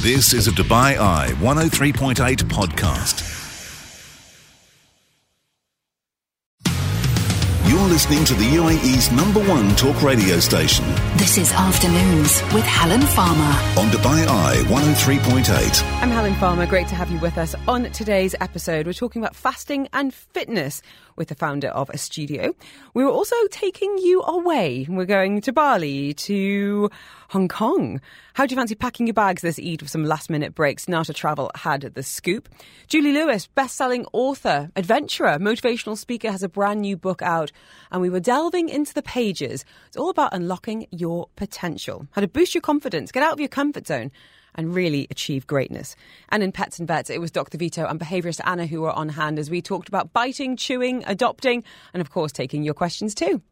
This is a Dubai Eye 103.8 podcast. You're listening to the UAE's #1 talk radio station. This is Afternoons with Helen Farmer On Dubai Eye 103.8. I'm Helen Farmer. Great to have you with us. On today's episode, we're talking about fasting and fitness with the founder of a studio. We were also taking you away. We're going to Bali, to Hong Kong. How do you fancy packing your bags this Eid with some last-minute breaks? Nata Travel had the scoop. Julie Lewis, best-selling author, adventurer, motivational speaker, has a brand new book out, and we were delving into the pages. It's all about unlocking your potential, how to boost your confidence, get out of your comfort zone, and really achieve greatness. And in Pets and Vets, it was Dr. Vito and behaviourist Anna who were on hand as we talked about biting, chewing, adopting, and of course taking your questions too.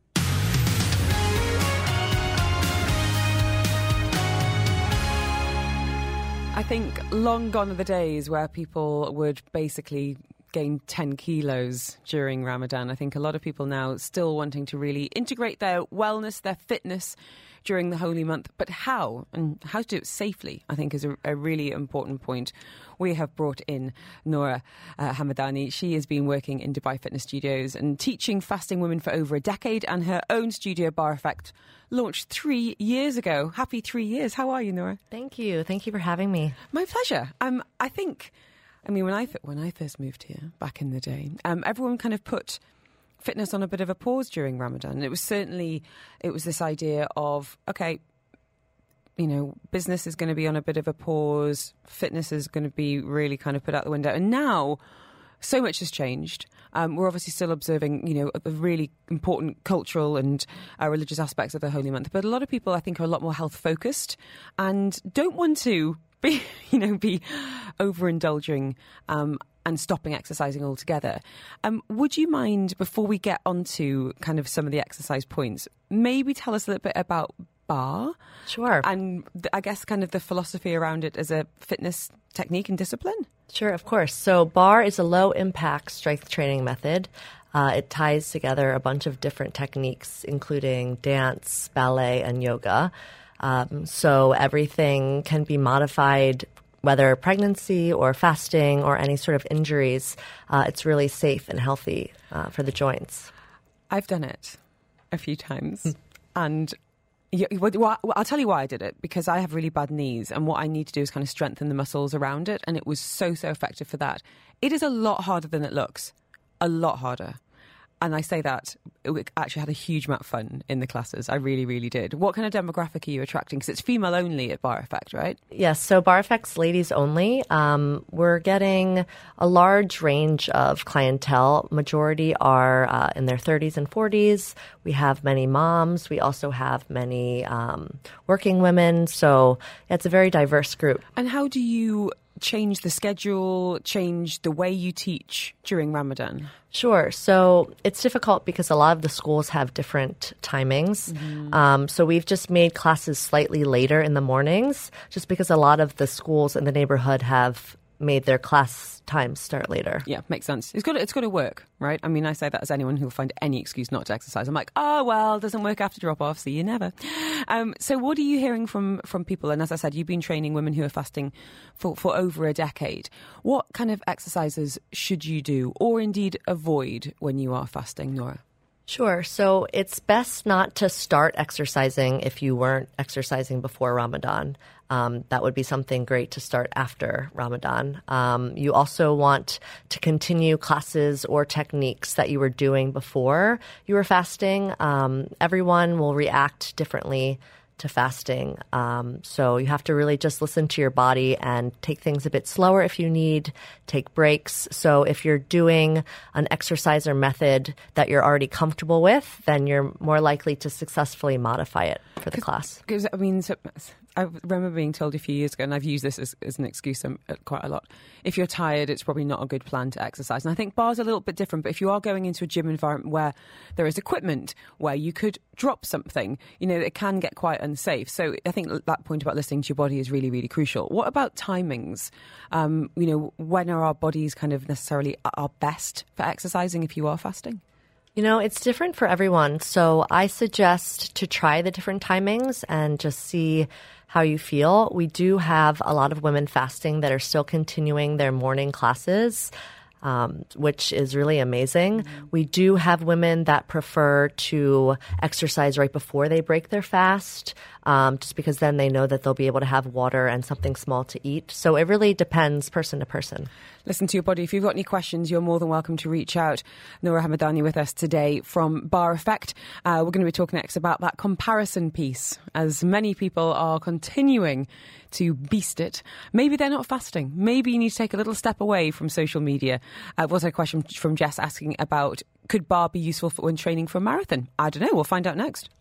I think long gone are the days where people would basically gain 10 kilos during Ramadan. I think a lot of people now still wanting to really integrate their wellness, their fitness during the holy month. But how? And how to do it safely, I think, is a really important point. We have brought in Noura Hamadani. She has been working in Dubai Fitness Studios and teaching fasting women for over a decade, and her own studio, Bar Effect, launched 3 years ago. Happy 3 years. How are you, Noura? Thank you. Thank you for having me. My pleasure. I think, when I first moved here back in the day, everyone kind of put fitness on a bit of a pause during Ramadan. It was this idea of, okay, business is going to be on a bit of a pause. Fitness is going to be really kind of put out the window. And now so much has changed. We're obviously still observing, the really important cultural and religious aspects of the Holy Month. But a lot of people, I think, are a lot more health focused and don't want to be overindulging and stopping exercising altogether. Would you mind, before we get onto kind of some of the exercise points, maybe tell us a little bit about Bar? Sure. And I guess kind of the philosophy around it as a fitness technique and discipline? Sure, of course. So Bar is a low-impact strength training method. It ties together a bunch of different techniques, including dance, ballet, and yoga. So everything can be modified, whether pregnancy or fasting or any sort of injuries. It's really safe and healthy for the joints. I've done it a few times. And I'll tell you why I did it, because I have really bad knees, and what I need to do is kind of strengthen the muscles around it, and it was so effective for that. It is a lot harder than it looks. A lot harder. And I say that, we actually had a huge amount of fun in the classes. I really, really did. What kind of demographic are you attracting? Because it's female only at Bar Effect, right? Yes, so Bar Effect's ladies only. We're getting a large range of clientele. Majority are in their 30s and 40s. We have many moms. We also have many working women. So it's a very diverse group. And how do you change the schedule, change the way you teach during Ramadan? Sure. So it's difficult because a lot of the schools have different timings. Mm-hmm. So we've just made classes slightly later in the mornings, just because a lot of the schools in the neighborhood have made their class times start later. Yeah, makes sense. It's got to work, right? I mean, I say that as anyone who will find any excuse not to exercise. I'm like, oh, well, it doesn't work after drop off, see you never. So what are you hearing from people? And as I said, you've been training women who are fasting for over a decade. What kind of exercises should you do or indeed avoid when you are fasting, Noura? Sure. So it's best not to start exercising if you weren't exercising before Ramadan. That would be something great to start after Ramadan. You also want to continue classes or techniques that you were doing before you were fasting. Everyone will react differently to fasting. So you have to really just listen to your body and take things a bit slower if you need, take breaks. So if you're doing an exercise or method that you're already comfortable with, then you're more likely to successfully modify it for the class. Because, I remember being told a few years ago, and I've used this as an excuse quite a lot, if you're tired, it's probably not a good plan to exercise. And I think bar's a little bit different, but if you are going into a gym environment where there is equipment, where you could drop something, it can get quite unsafe. So I think that point about listening to your body is really, really crucial. What about timings? When are our bodies kind of necessarily our best for exercising if you are fasting? It's different for everyone. So I suggest to try the different timings and just see how you feel. We do have a lot of women fasting that are still continuing their morning classes, which is really amazing. We do have women that prefer to exercise right before they break their fast, just because then they know that they'll be able to have water and something small to eat. So it really depends person to person. Listen to your body. If you've got any questions, you're more than welcome to reach out. Noura Hamadani with us today from Bar Effect. We're going to be talking next about that comparison piece, as many people are continuing to beast it. Maybe they're not fasting. Maybe you need to take a little step away from social media. I've also a question from Jess asking about, could bar be useful when training for a marathon? I don't know. We'll find out next.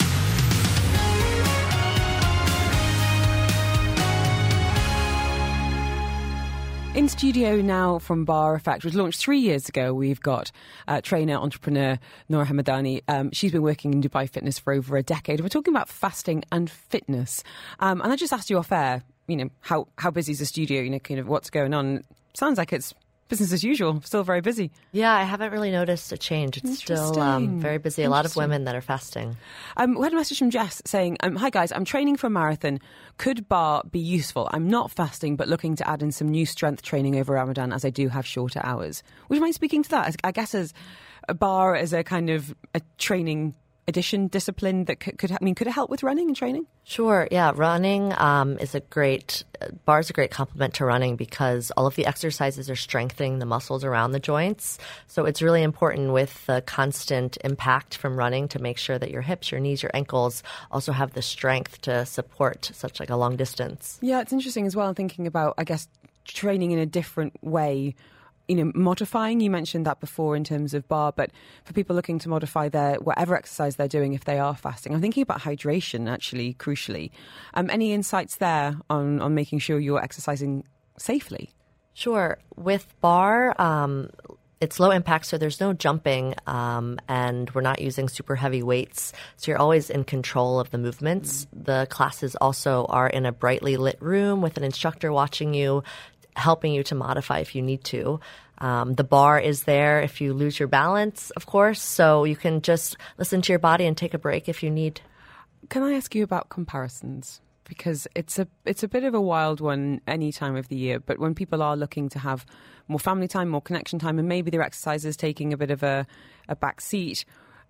In studio now from Bar Effect, which was launched 3 years ago, we've got trainer, entrepreneur Noura Hamadani. She's been working in Dubai Fitness for over a decade. We're talking about fasting and fitness. And I just asked you off air, how busy is the studio, kind of what's going on. Sounds like it's business as usual, still very busy. Yeah, I haven't really noticed a change. It's still very busy. A lot of women that are fasting. We had a message from Jess saying, hi guys, I'm training for a marathon. Could bar be useful? I'm not fasting, but looking to add in some new strength training over Ramadan as I do have shorter hours. Would you mind speaking to that? I guess as a bar as a kind of a training discipline that could it help with running and training? Sure, yeah. Running is a great complement to running because all of the exercises are strengthening the muscles around the joints. So it's really important with the constant impact from running to make sure that your hips, your knees, your ankles also have the strength to support such like a long distance. Yeah, it's interesting as well, thinking about, I guess, training in a different way. Modifying, you mentioned that before in terms of bar, but for people looking to modify their whatever exercise they're doing if they are fasting, I'm thinking about hydration, actually, crucially. Any insights there on making sure you're exercising safely? Sure. With bar, it's low impact, so there's no jumping, and we're not using super heavy weights, so you're always in control of the movements. The classes also are in a brightly lit room with an instructor watching you, helping you to modify if you need to. The bar is there if you lose your balance, of course, so you can just listen to your body and take a break if you need. Can I ask you about comparisons? Because it's a bit of a wild one any time of the year, but when people are looking to have more family time, more connection time, and maybe their exercise is taking a bit of a back seat,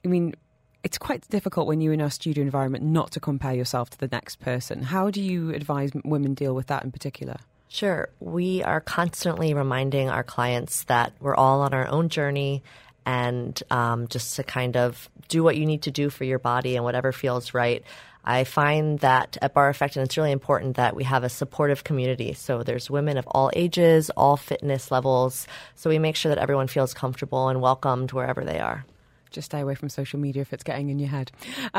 it's quite difficult when you're in a studio environment not to compare yourself to the next person. How do you advise women deal with that in particular? Sure. We are constantly reminding our clients that we're all on our own journey and just to kind of do what you need to do for your body and whatever feels right. I find that at Bar Effect, and it's really important that we have a supportive community. So there's women of all ages, all fitness levels. So we make sure that everyone feels comfortable and welcomed wherever they are. Just stay away from social media if it's getting in your head.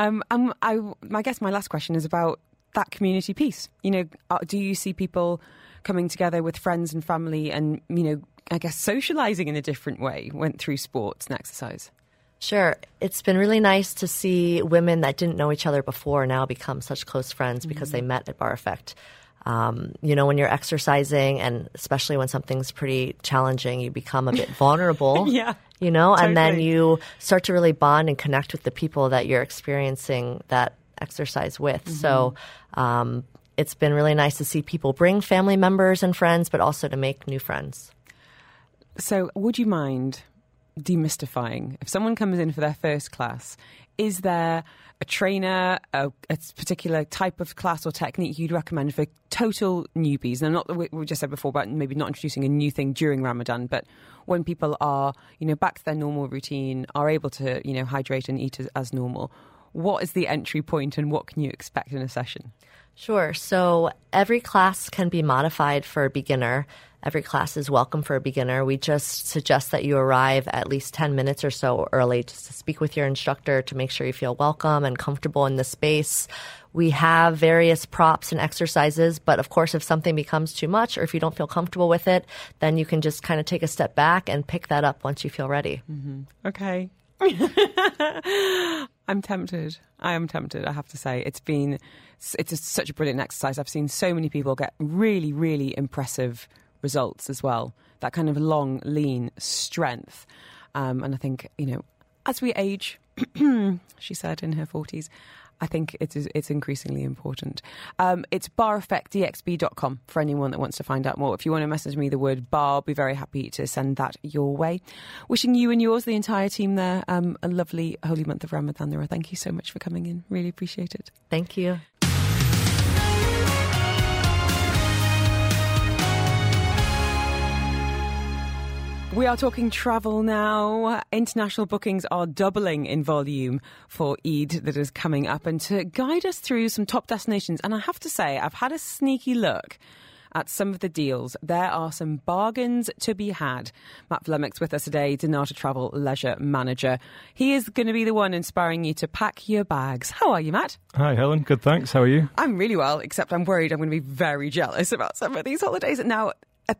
I guess my last question is about that community piece. Do you see people coming together with friends and family and, I guess socializing in a different way through sports and exercise? Sure. It's been really nice to see women that didn't know each other before now become such close friends because they met at Bar Effect. When you're exercising and especially when something's pretty challenging, you become a bit vulnerable. Yeah. Totally. And then you start to really bond and connect with the people that you're experiencing that exercise with. So it's been really nice to see people bring family members and friends, but also to make new friends. So would you mind demystifying, if someone comes in for their first class, is there a trainer, a particular type of class or technique you'd recommend for total newbies? Now, we just said before about maybe not introducing a new thing during Ramadan, but when people are, back to their normal routine, are able to, hydrate and eat as normal, what is the entry point and what can you expect in a session? Sure. So every class can be modified for a beginner. Every class is welcome for a beginner. We just suggest that you arrive at least 10 minutes or so early just to speak with your instructor to make sure you feel welcome and comfortable in the space. We have various props and exercises, but of course, if something becomes too much or if you don't feel comfortable with it, then you can just kind of take a step back and pick that up once you feel ready. Okay. I'm tempted. I am tempted, I have to say. It's such a brilliant exercise. I've seen so many people get really, really impressive results as well. That kind of long, lean strength. And I think, as we age, she said in her 40s, I think it's increasingly important. It's bareffectdxb.com for anyone that wants to find out more. If you want to message me the word bar, I'll be very happy to send that your way. Wishing you and yours, the entire team there, a lovely holy month of Ramadan, Noura. Thank you so much for coming in. Really appreciate it. Thank you. We are talking travel now. International bookings are doubling in volume for Eid that is coming up. And to guide us through some top destinations, and I have to say, I've had a sneaky look at some of the deals. There are some bargains to be had. Matt Flemick's with us today, Donata Travel Leisure Manager. He is going to be the one inspiring you to pack your bags. How are you, Matt? Hi, Helen. Good, thanks. How are you? I'm really well, except I'm worried I'm going to be very jealous about some of these holidays. Now,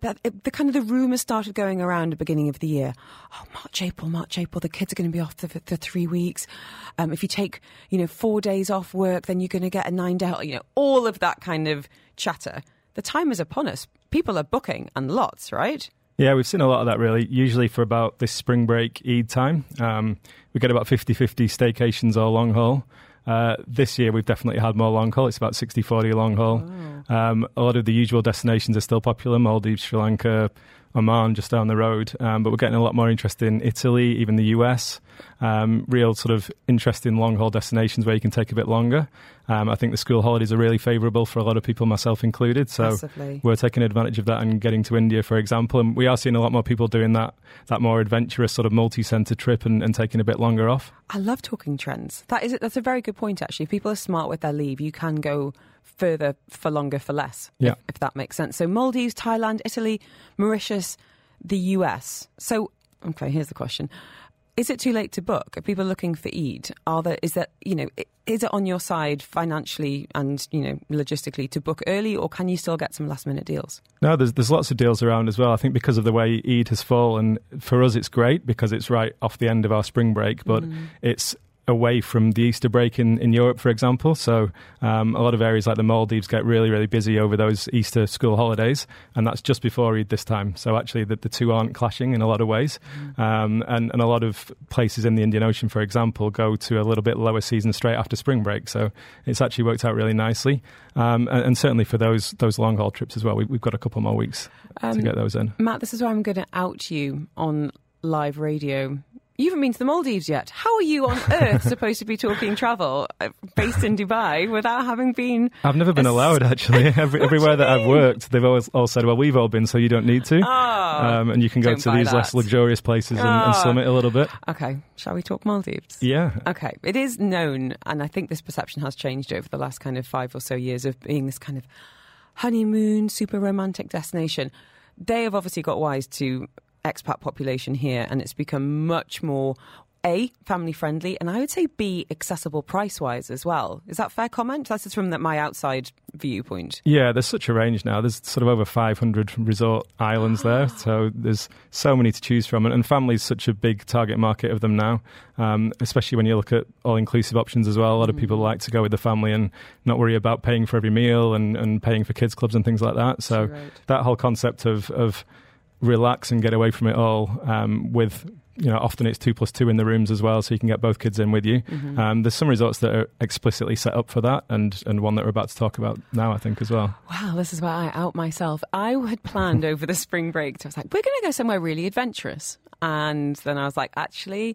the rumours started going around at the beginning of the year. Oh, March, April, the kids are going to be off for 3 weeks. If you take, 4 days off work, then you're going to get a 9-day, all of that kind of chatter. The time is upon us. People are booking and lots, right? Yeah, we've seen a lot of that, really. Usually for about this spring break Eid time, we get about 50-50 staycations or long haul. This year we've definitely had more long haul. It's about 60-40 long haul. Oh. A lot of the usual destinations are still popular: Maldives, Sri Lanka, Oman, just down the road. But we're getting a lot more interest in Italy, even the US. Real sort of interesting long haul destinations where you can take a bit longer. I think the school holidays are really favourable for a lot of people, myself included. So Massively. We're taking advantage of that and getting to India, for example. And we are seeing a lot more people doing that more adventurous sort of multi-centre trip and taking a bit longer off. I love talking trends. That's a very good point, actually. If people are smart with their leave, you can go further for longer for less, if that makes sense. So Maldives, Thailand, Italy, Mauritius, the US. So, okay, here's the question. Is it too late to book? Are people looking for Eid? Is it on your side financially and, logistically to book early, or can you still get some last minute deals? No, there's lots of deals around as well. I think because of the way Eid has fallen, for us it's great because it's right off the end of our spring break, but it's away from the Easter break in Europe, for example. So a lot of areas like the Maldives get really, really busy over those Easter school holidays, and that's just before Eid this time. So actually the two aren't clashing in a lot of ways. And a lot of places in the Indian Ocean, for example, go to a little bit lower season straight after spring break. So it's actually worked out really nicely. And certainly for those long haul trips as well, we've got a couple more weeks to get those in. Matt, this is where I'm going to out you on live radio. You haven't been to the Maldives yet. How are you on earth supposed to be talking travel based in Dubai without having been? I've never been allowed, actually. Everywhere that I've worked, they've always all said, well, we've all been, so you don't need to. And you can go to these less luxurious places and slum it a little bit. Okay, shall we talk Maldives? Yeah. Okay, it is known, and I think this perception has changed over the last kind of 5 or so years of being this kind of honeymoon, super romantic destination. They have obviously got wise to expat population here, and it's become much more A, family friendly, and I would say B, accessible price wise as well. Is that a fair comment? That's just from my outside viewpoint. Yeah, there's such a range now. There's sort of over 500 resort islands there, so there's so many to choose from, and family's such a big target market of them now, especially when you look at all-inclusive options as well. A lot of people like to go with the family and not worry about paying for every meal and paying for kids clubs and things like that. So that whole concept of relax and get away from it all, with often it's 2+2 in the rooms as well, so you can get both kids in with you. There's some resorts that are explicitly set up for that, and one that we're about to talk about now, I think, as well. Wow, this is where I out myself. I had planned over the spring break, I was like, we're going to go somewhere really adventurous, and then I was like, actually,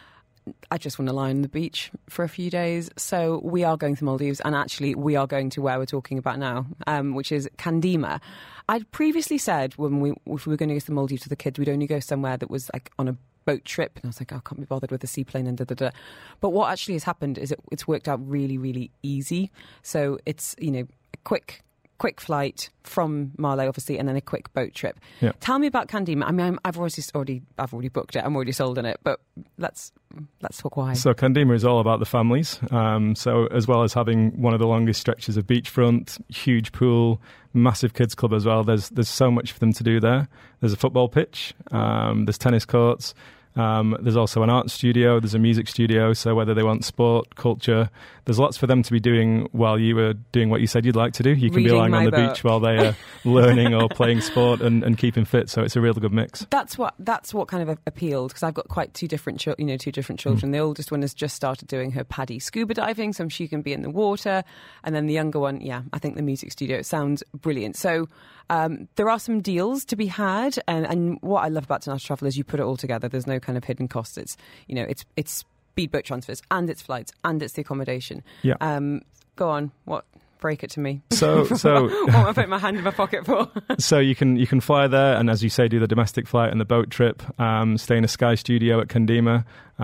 I just want to lie on the beach for a few days. So we are going to Maldives, and actually we are going to where we're talking about now, which is Kandima. I'd previously said if we were going to go to the Maldives with the kids, we'd only go somewhere that was like on a boat trip. And I was like, I can't be bothered with a seaplane and da-da-da. But what actually has happened is it's worked out really, really easy. So it's, a quick flight from Marley, obviously, and then a quick boat trip. Yeah. Tell me about Kandima. I mean, I've already booked it. I'm already sold on it. But let's talk why. So Kandima is all about the families. So as well as having one of the longest stretches of beachfront, huge pool, massive kids club as well. There's so much for them to do there. There's a football pitch. There's tennis courts. There's also an art studio, there's a music studio, so whether they want sport, culture, there's lots for them to be doing while you are doing what you said you'd like to do. You can be lying on the beach while they are learning or playing sport and keeping fit, so it's a real good mix. That's what kind of appealed, because I've got quite two different children. The oldest one has just started doing her PADI scuba diving, so she can be in the water, and then the younger one, I think the music studio. It sounds brilliant. So there are some deals to be had, and what I love about Donata Travel is you put it all together. There's no kind of hidden costs. It's speedboat transfers, and it's flights, and it's the accommodation. Yeah. Go on. What? Break it to me. So what am I putting my hand in my pocket for? So you can fly there, and as you say, do the domestic flight and the boat trip. Stay in a Sky Studio at Kandima.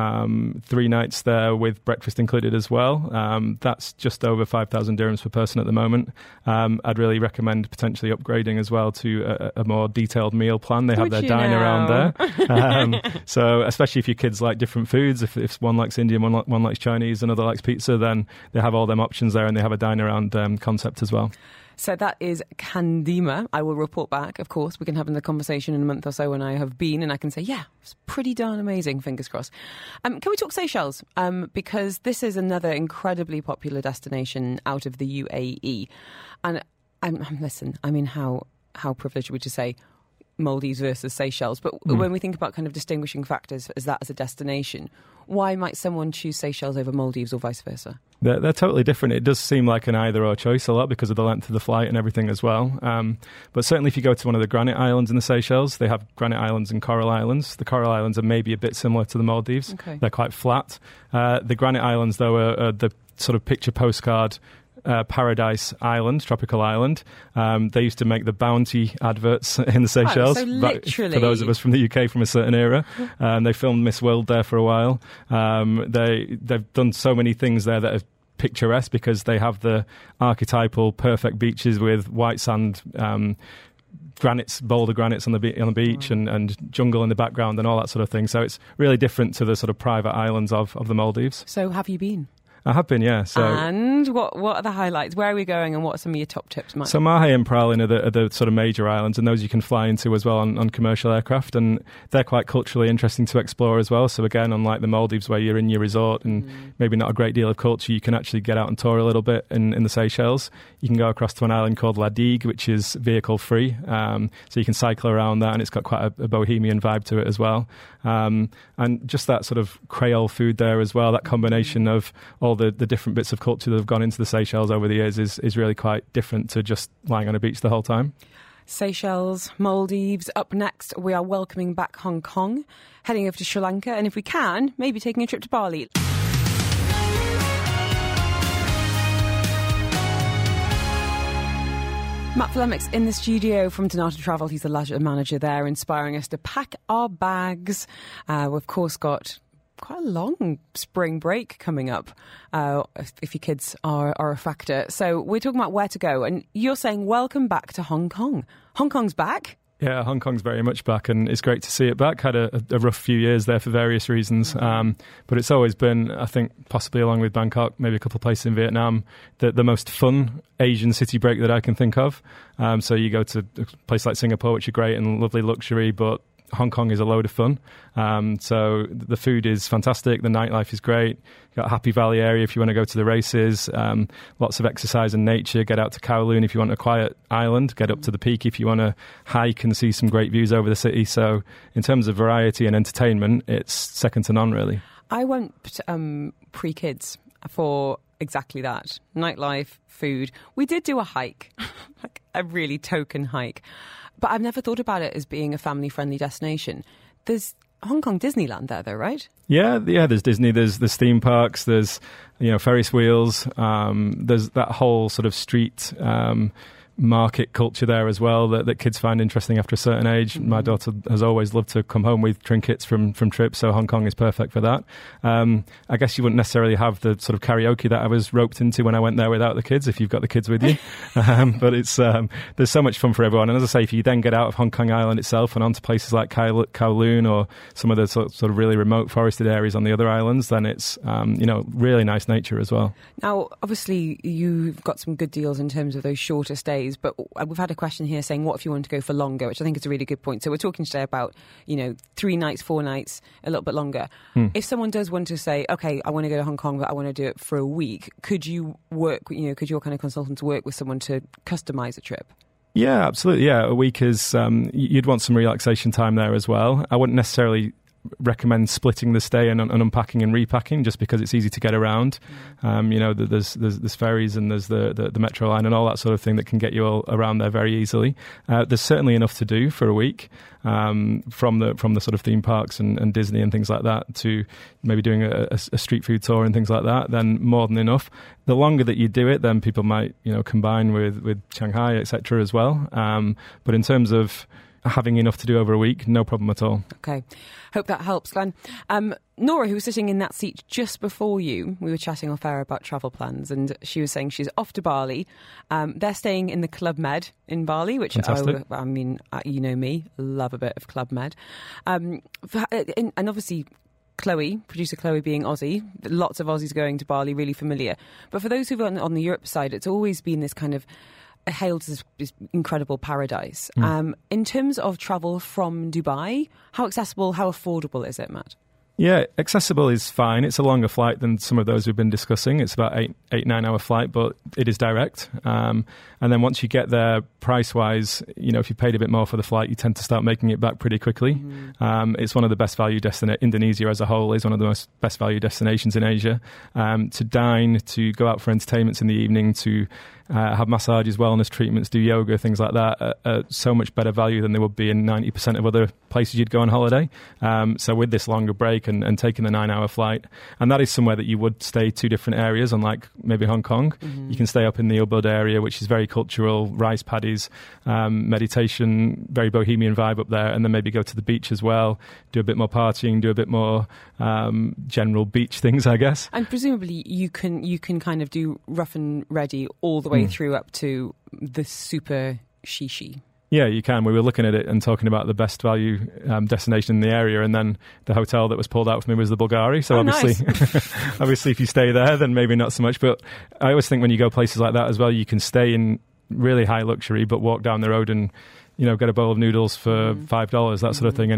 3 nights there with breakfast included as well. That's just over 5,000 dirhams per person at the moment. I'd really recommend potentially upgrading as well to a more detailed meal plan. They have their dine around there. So especially if your kids like different foods, if one likes Indian, one likes Chinese, another likes pizza, then they have all them options there, and they have a dine around concept as well. So that is Kandima. I will report back, of course. We can have another conversation in a month or so when I have been, and I can say, it's pretty darn amazing, fingers crossed. Can we talk Seychelles? Because this is another incredibly popular destination out of the UAE. And listen, I mean, how privileged are we to say Maldives versus Seychelles? But when we think about kind of distinguishing factors as a destination, why might someone choose Seychelles over Maldives or vice versa? They're totally different. It does seem like an either-or choice a lot because of the length of the flight and everything as well. But certainly if you go to one of the granite islands in the Seychelles, they have granite islands and coral islands. The coral islands are maybe a bit similar to the Maldives. Okay. They're quite flat. The granite islands, though, are the sort of picture postcard paradise island, tropical island. They used to make the Bounty adverts in the Seychelles. So literally. For those of us from the UK from a certain era. They filmed Miss World there for a while. They've done so many things there that are picturesque because they have the archetypal perfect beaches with white sand, boulder granites on the beach, and jungle in the background and all that sort of thing. So it's really different to the sort of private islands of the Maldives. So have you been? I have been, yeah. So, and what are the highlights? Where are we going, and what are some of your top tips, Mike? So Mahe and Praslin are the sort of major islands, and those you can fly into as well on commercial aircraft, and they're quite culturally interesting to explore as well. So again, unlike the Maldives where you're in your resort and maybe not a great deal of culture, you can actually get out and tour a little bit in the Seychelles. You can go across to an island called La Digue, which is vehicle free, so you can cycle around that, and it's got quite a bohemian vibe to it as well. And just that sort of Creole food there as well, that combination of all the different bits of culture that have gone into the Seychelles over the years is really quite different to just lying on a beach the whole time. Seychelles, Maldives. Up next, we are welcoming back Hong Kong, heading over to Sri Lanka, and if we can, maybe taking a trip to Bali. Matt Flemix in the studio from Donata Travel. He's the leisure manager there, inspiring us to pack our bags. We've of course got quite a long spring break coming up, if your kids are a factor. So we're talking about where to go, and you're saying welcome back to Hong Kong. Hong Kong's back? Yeah, Hong Kong's very much back, and it's great to see it back. Had a rough few years there for various reasons, but it's always been, I think, possibly along with Bangkok, maybe a couple of places in Vietnam, the most fun Asian city break that I can think of. So you go to a place like Singapore, which are great and lovely luxury, but Hong Kong is a load of fun. So the food is fantastic. The nightlife is great. You've got Happy Valley area if you want to go to the races. Lots of exercise and nature. Get out to Kowloon if you want a quiet island. Get up to the peak if you want to hike and see some great views over the city. So in terms of variety and entertainment, it's second to none, really. I went pre-kids for exactly that. Nightlife, food. We did do a hike, like a really token hike. But I've never thought about it as being a family-friendly destination. There's Hong Kong Disneyland there, though, right? Yeah. There's Disney. There's theme parks. There's Ferris wheels. There's that whole sort of street market culture there as well that kids find interesting after a certain age. My daughter has always loved to come home with trinkets from trips, so Hong Kong is perfect for that. I guess you wouldn't necessarily have the sort of karaoke that I was roped into when I went there without the kids, if you've got the kids with you. But it's there's so much fun for everyone. And as I say, if you then get out of Hong Kong Island itself and onto places like Kowloon or some of the sort of really remote forested areas on the other islands, then it's really nice nature as well. Now, obviously, you've got some good deals in terms of those shorter stays. days, but we've had a question here saying, what if you want to go for longer, which I think is a really good point. So we're talking today about, 3 nights, 4 nights, a little bit longer. If someone does want to say, okay, I want to go to Hong Kong, but I want to do it for a week, could you work, could your kind of consultants work with someone to customise a trip? Yeah, absolutely. Yeah, a week is, you'd want some relaxation time there as well. I wouldn't necessarily recommend splitting the stay and unpacking and repacking, just because it's easy to get around. There's ferries and there's the metro line and all that sort of thing that can get you all around there very easily. There's certainly enough to do for a week, from the sort of theme parks and Disney and things like that, to maybe doing a street food tour and things like that. Then more than enough. The longer that you do it, then people might combine with Shanghai, etc. as well. But in terms of having enough to do over a week, no problem at all. Okay. Hope that helps, Glenn. Nora, who was sitting in that seat just before you, we were chatting off air about travel plans, and she was saying she's off to Bali. They're staying in the Club Med in Bali, which I mean, you know me, love a bit of Club Med. And obviously, producer Chloe being Aussie, lots of Aussies going to Bali, really familiar. But for those who've been on the Europe side, it's always been this kind of hailed as this incredible paradise. In terms of travel from Dubai, how accessible, how affordable is it, Matt? Yeah, accessible is fine. It's a longer flight than some of those we've been discussing. It's about 9 hour flight, but it is direct. And then once you get there, price-wise, if you paid a bit more for the flight, you tend to start making it back pretty quickly. It's one of the best value destinations. Indonesia as a whole is one of the most best value destinations in Asia. To dine, to go out for entertainments in the evening, to have massages, wellness treatments, do yoga, things like that, are so much better value than they would be in 90% of other places you'd go on holiday. So with this longer break and taking the 9 hour flight, and that is somewhere that you would stay 2 different areas, unlike maybe Hong Kong. You can stay up in the Ubud area, which is very cultural, rice paddies, meditation, very bohemian vibe up there, and then maybe go to the beach as well, do a bit more partying, do a bit more general beach things, I guess. And presumably you can kind of do rough and ready all the way through up to the super shishi. Yeah, you can. We were looking at it and talking about the best value destination in the area, and then the hotel that was pulled out for me was the Bulgari. So obviously, nice. Obviously, if you stay there, then maybe not so much. But I always think when you go places like that as well, you can stay in really high luxury, but walk down the road and get a bowl of noodles for $5, that sort of thing,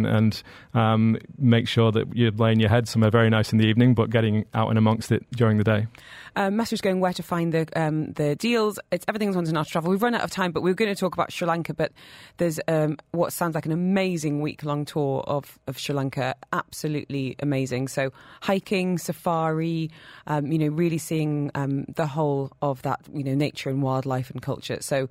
and make sure that you're laying your head somewhere very nice in the evening, but getting out and amongst it during the day. Message going where to find the deals. It's everything's on International Travel. We've run out of time, but we were going to talk about Sri Lanka, but there's what sounds like an amazing week-long tour of Sri Lanka. Absolutely amazing. So hiking, safari, really seeing the whole of that, nature and wildlife and culture. So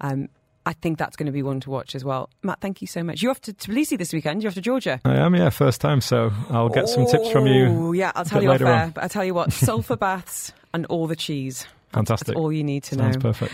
I think that's going to be one to watch as well. Matt, thank you so much. You're off to Tbilisi this weekend. You're off to Georgia. I am, yeah, first time. So I'll get some tips from you. Oh, yeah, I'll tell you off there. But I'll tell you what, sulphur baths and all the cheese. Fantastic. That's all you need to know. Sounds perfect.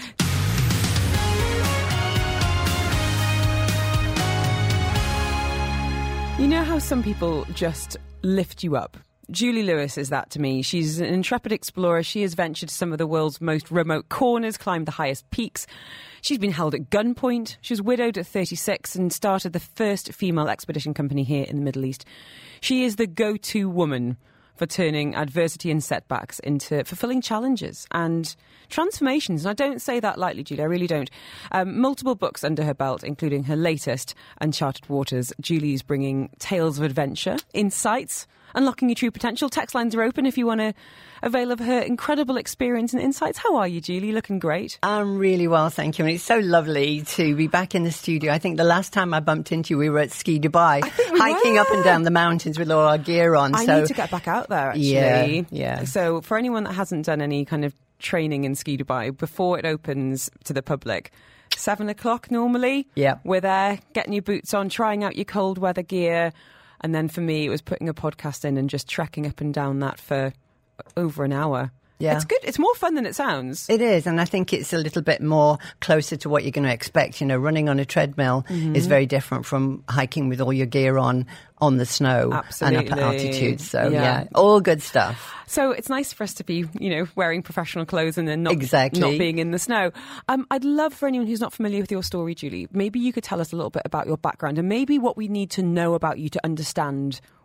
You know how some people just lift you up? Julie Lewis is that to me. She's an intrepid explorer. She has ventured to some of the world's most remote corners, climbed the highest peaks. She's been held at gunpoint. She was widowed at 36 and started the first female expedition company here in the Middle East. She is the go-to woman for turning adversity and setbacks into fulfilling challenges and transformations. And I don't say that lightly, Julie, I really don't. Multiple books under her belt, including her latest, Uncharted Waters. Julie's bringing tales of adventure, insights, unlocking your true potential. Text lines are open if you want to avail of her incredible experience and insights. How are you, Julie? Looking great. I'm really well, thank you. And it's so lovely to be back in the studio. I think the last time I bumped into you, we were at Ski Dubai, hiking up and down the mountains with all our gear on. I need to get back out there, actually. Yeah. So for anyone that hasn't done any kind of training in Ski Dubai, before it opens to the public, 7 o'clock normally, we're there, getting your boots on, trying out your cold weather gear. And then for me, it was putting a podcast in and just trekking up and down that for over an hour. Yeah. It's good. It's more fun than it sounds. It is. And I think it's a little bit more closer to what you're going to expect. Running on a treadmill is very different from hiking with all your gear on the snow. Absolutely. And up at altitude. So, yeah, all good stuff. So it's nice for us to be, wearing professional clothes and then not being in the snow. I'd love for anyone who's not familiar with your story, Julie, maybe you could tell us a little bit about your background and maybe what we need to know about you to understand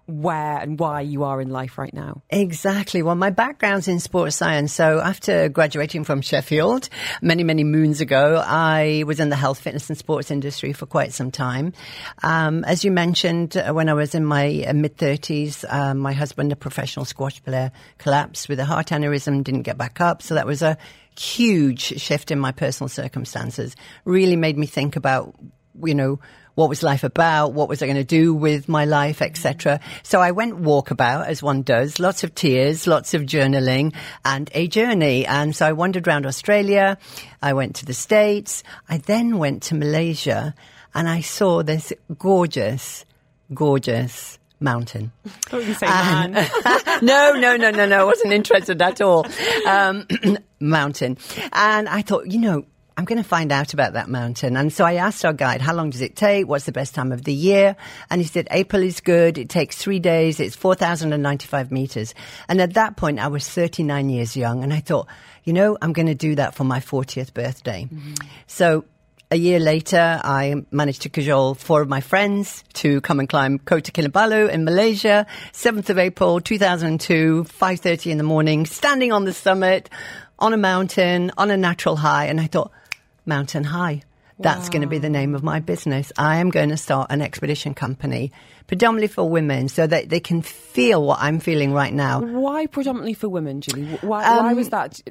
where and why you are in life right now. Exactly. Well, my background's in sports science. So after graduating from Sheffield many, many moons ago, I was in the health, fitness and sports industry for quite some time. As you mentioned, when I was in my mid-30s, my husband, a professional squash player, collapsed with a heart aneurysm, didn't get back up. So that was a huge shift in my personal circumstances. Really made me think about, what was life about? What was I going to do with my life, etc.? So I went walkabout, as one does, lots of tears, lots of journaling, and a journey. And so I wandered around Australia. I went to the States. I then went to Malaysia, and I saw this gorgeous, gorgeous mountain. Oh, you say man. No. I wasn't interested at all. Mountain. And I thought, I'm going to find out about that mountain. And so I asked our guide, how long does it take? What's the best time of the year? And he said, April is good. It takes 3 days. It's 4,095 meters. And at that point, I was 39 years young. And I thought, I'm going to do that for my 40th birthday. Mm-hmm. So a year later, I managed to cajole 4 of my friends to come and climb Kota Kinabalu in Malaysia, 7th of April, 2002, 5:30 in the morning, standing on the summit, on a mountain, on a natural high. And I thought, Mountain High. That's going to be the name of my business. I am going to start an expedition company, predominantly for women, so that they can feel what I'm feeling right now. Why predominantly for women, Julie? Why was that?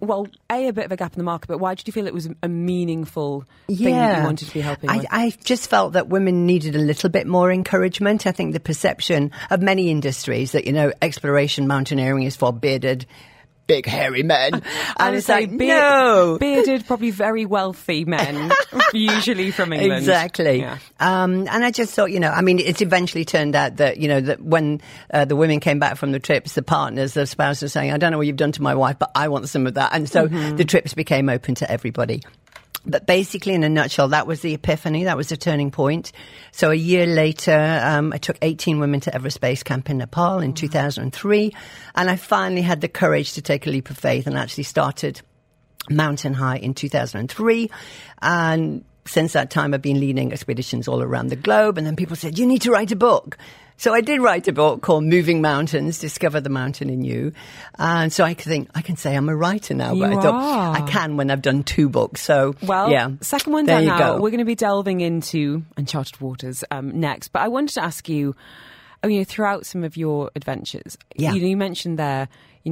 A bit of a gap in the market, but why did you feel it was a meaningful thing that you wanted to be helping with? I just felt that women needed a little bit more encouragement. I think the perception of many industries that, exploration mountaineering is for bearded, big hairy men. And it's like, no. Bearded, probably very wealthy men, usually from England. Exactly. Yeah. And I just thought, it eventually turned out that, that when the women came back from the trips, the partners, the spouses were saying, I don't know what you've done to my wife, but I want some of that. And so the trips became open to everybody. But basically, in a nutshell, that was the epiphany. That was the turning point. So a year later, I took 18 women to Everest Base Camp in Nepal in 2003. And I finally had the courage to take a leap of faith and actually started Mountain High in 2003. And since that time, I've been leading expeditions all around the globe. And then people said, you need to write a book. So I did write a book called Moving Mountains, Discover the Mountain in You. And so I can say I'm a writer now, but I thought I can when I've done 2 books. So, second one down now. We're going to be delving into uncharted waters next. But I wanted to ask you, throughout some of your adventures, you mentioned there,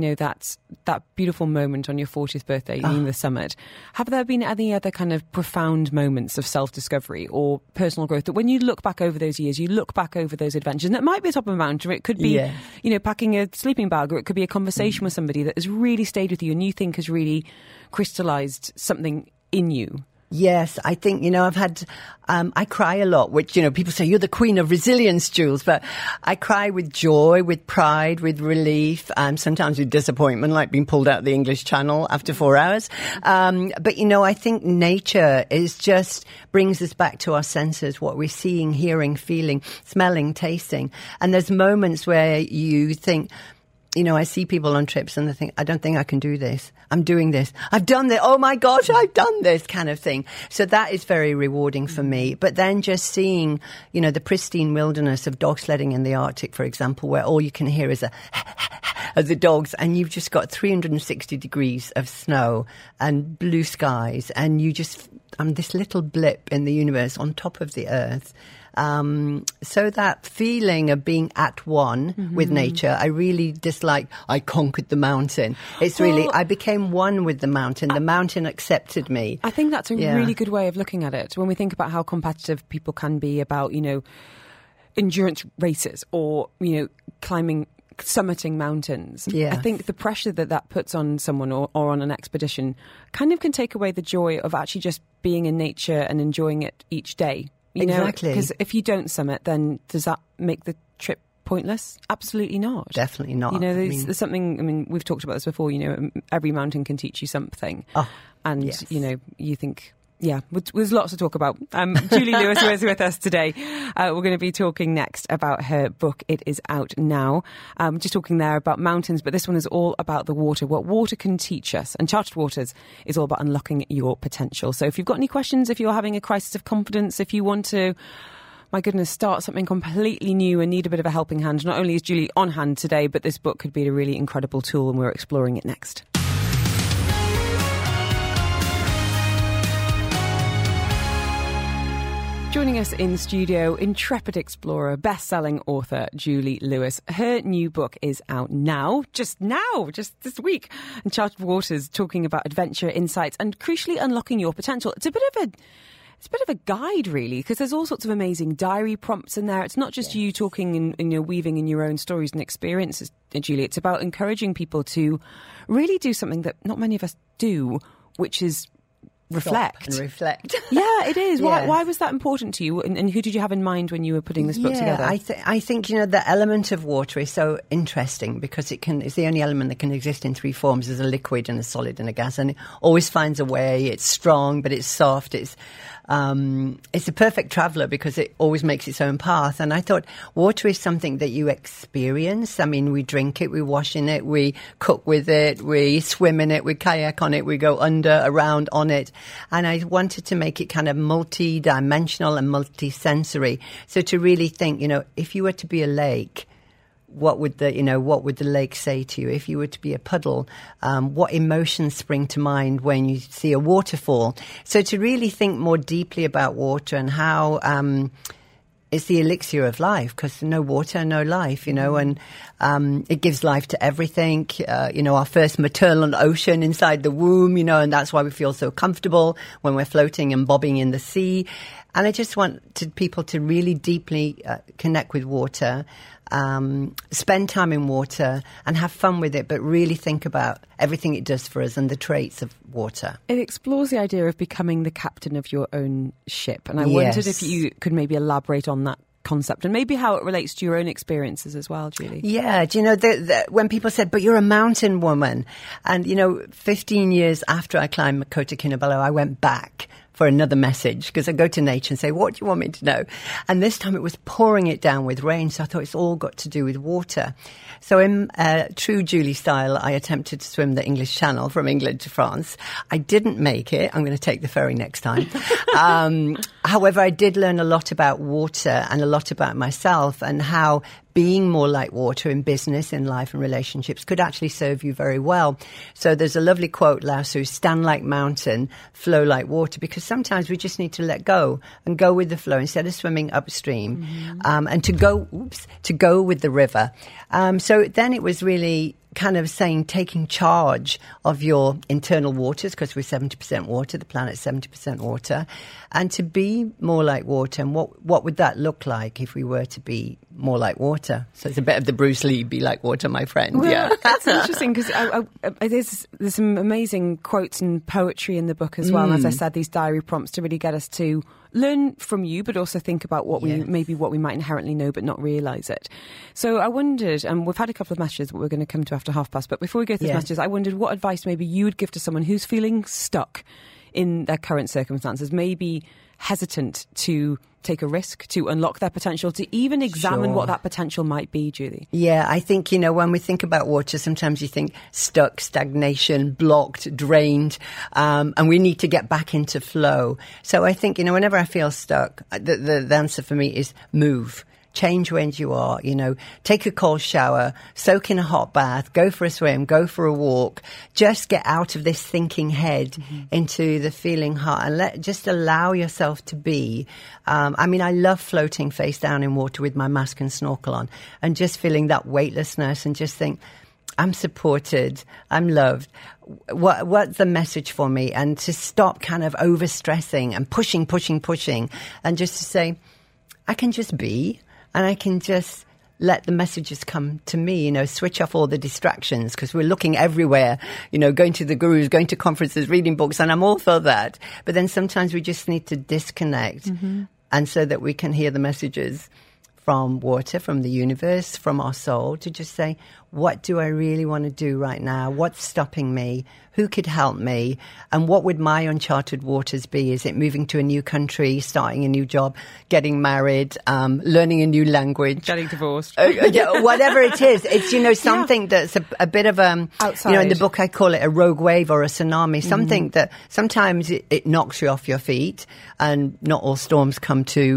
that beautiful moment on your 40th birthday, the summit. Have there been any other kind of profound moments of self-discovery or personal growth that when you look back over those years, you look back over those adventures, and it might be top of a mountain, or it could be, packing a sleeping bag, or it could be a conversation with somebody that has really stayed with you and you think has really crystallized something in you? Yes, I think, I've had, I cry a lot, which, people say you're the queen of resilience, Jules, but I cry with joy, with pride, with relief, and sometimes with disappointment, like being pulled out of the English Channel after 4 hours. But, I think nature brings us back to our senses, what we're seeing, hearing, feeling, smelling, tasting. And there's moments where you think, I see people on trips and they think, I don't think I can do this. I'm doing this. I've done this. Oh my gosh, I've done this kind of thing. So that is very rewarding for me. But then just seeing, the pristine wilderness of dog sledding in the Arctic, for example, where all you can hear is of the dogs, and you've just got 360 degrees of snow and blue skies, and I'm this little blip in the universe on top of the earth. So that feeling of being at one with nature, I really dislike. I conquered the mountain. It's really, I became one with the mountain. The mountain accepted me. I think that's a really good way of looking at it. When we think about how competitive people can be about, endurance races or, summiting mountains. Yes. I think the pressure that puts on someone or on an expedition kind of can take away the joy of actually just being in nature and enjoying it each day. Exactly. Because if you don't summit, then does that make the trip pointless? Absolutely not. Definitely not. There's something, we've talked about this before, every mountain can teach you something. Oh, and, yes. You think... Yeah, there's lots to talk about. Julie Lewis is with us today. We're going to be talking next about her book. It is out now. Just talking there about mountains, but this one is all about the water, what water can teach us. Uncharted Waters is all about unlocking your potential. So if you've got any questions, if you're having a crisis of confidence, if you want to my goodness, start something completely new and need a bit of a helping hand. Not only is Julie on hand today, but this book could be a really incredible tool, and we're exploring it next. Joining us in studio, intrepid explorer, best-selling author Julie Lewis. Her new book is out just this week. Uncharted Waters, talking about adventure, insights, and crucially unlocking your potential. It's a bit of a guide, really, because there's all sorts of amazing diary prompts in there. It's not just you talking and weaving in your own stories and experiences, Julie. It's about encouraging people to really do something that not many of us do, which is reflect. Stop and reflect. Yeah, it is. Yeah. Why was that important to you? And who did you have in mind when you were putting this book together? I think, the element of water is so interesting because it's the only element that can exist in three forms: as a liquid and a solid and a gas, and it always finds a way. It's strong, but it's soft. It's a perfect traveller because it always makes its own path. And I thought water is something that you experience. I mean, we drink it, we wash in it, we cook with it, we swim in it, we kayak on it, we go under, around on it. And I wanted to make it kind of multi-dimensional and multi-sensory. So to really think, if you were to be a lake, what would the lake say to you? If you were to be a puddle, what emotions spring to mind when you see a waterfall? So to really think more deeply about water and how it's the elixir of life, because no water, no life, and it gives life to everything. Our first maternal ocean inside the womb, and that's why we feel so comfortable when we're floating and bobbing in the sea. And I just wanted people to really deeply connect with water, spend time in water and have fun with it, but really think about everything it does for us and the traits of water. It explores the idea of becoming the captain of your own ship. And I wondered if you could maybe elaborate on that concept and maybe how it relates to your own experiences as well, Julie. Yeah, do you know, when people said, but you're a mountain woman, and 15 years after I climbed Kota Kinabalu, I went back for another message, because I go to nature and say, what do you want me to know? And this time it was pouring it down with rain, so I thought it's all got to do with water. So in true Julie style, I attempted to swim the English Channel from England to France. I didn't make it. I'm going to take the ferry next time. However, I did learn a lot about water and a lot about myself and how being more like water in business, in life and relationships could actually serve you very well. So there's a lovely quote, Lao Tzu, stand like mountain, flow like water, because sometimes we just need to let go and go with the flow instead of swimming upstream, and to go with the river. So then it was really kind of saying taking charge of your internal waters, because we're 70% water, the planet's 70% water, and to be more like water. And what would that look like if we were to be more like water? So it's a bit of the Bruce Lee, be like water, my friend. Well, yeah, that's interesting, because there's some amazing quotes and poetry in the book as well. And as I said, these diary prompts to really get us to learn from you, but also think about what we might inherently know but not realise it. So I wondered, and we've had a couple of messages that we're going to come to after past, but before we go through these messages, I wondered what advice maybe you would give to someone who's feeling stuck in their current circumstances, maybe hesitant to take a risk, to unlock their potential, to even examine what that potential might be, Julie. Yeah, I think, when we think about water, sometimes you think stuck, stagnation, blocked, drained, and we need to get back into flow. So I think, whenever I feel stuck, the answer for me is move. Change where you are, take a cold shower, soak in a hot bath, go for a swim, go for a walk. Just get out of this thinking head into the feeling heart and just allow yourself to be. I love floating face down in water with my mask and snorkel on and just feeling that weightlessness and just think, I'm supported, I'm loved. What's the message for me? And to stop kind of overstressing and pushing, and just to say, I can just be. And I can just let the messages come to me, switch off all the distractions, because we're looking everywhere, going to the gurus, going to conferences, reading books, and I'm all for that. But then sometimes we just need to disconnect, and so that we can hear the messages from water, from the universe, from our soul, to just say, what do I really want to do right now? What's stopping me? Who could help me? And what would my uncharted waters be? Is it moving to a new country, starting a new job, getting married, learning a new language? Getting divorced. Whatever it is. It's, something that's a bit of outside. In the book I call it a rogue wave or a tsunami, something that sometimes it knocks you off your feet, and not all storms come to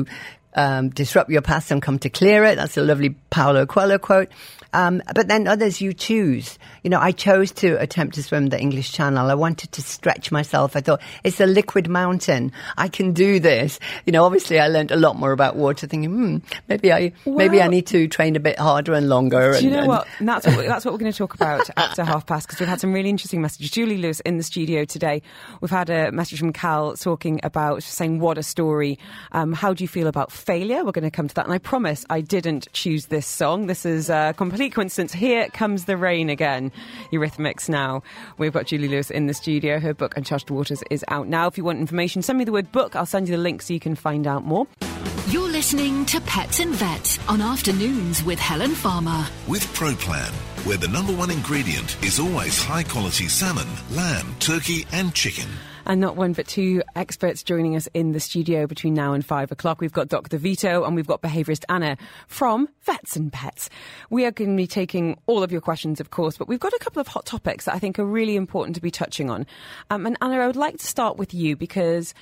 disrupt your past and come to clear it. That's a lovely Paulo Coelho quote. But then others you choose. I chose to attempt to swim the English Channel. I wanted to stretch myself. I thought, it's a liquid mountain. I can do this. Obviously I learned a lot more about water, thinking, maybe I need to train a bit harder and longer. Do you know what? And that's what we're going to talk about after 5:30, because we've had some really interesting messages. Julie Lewis in the studio today. We've had a message from Cal talking about, saying, what a story. How do you feel about failure? We're going to come to that. And I promise I didn't choose this song. This is a complete coincidence. Here Comes the Rain Again. Eurythmics now. We've got Julie Lewis in the studio. Her book, Uncharted Waters, is out now. If you want information, send me the word book. I'll send you the link so you can find out more. You're listening to Pets and Vets on Afternoons with Helen Farmer. With ProPlan, where the number one ingredient is always high-quality salmon, lamb, turkey and chicken. And not one but two experts joining us in the studio between now and 5 o'clock. We've got Dr. Vito and we've got behaviourist Anna from Vets and Pets. We are going to be taking all of your questions, of course, but we've got a couple of hot topics that I think are really important to be touching on. And Anna, I would like to start with you because,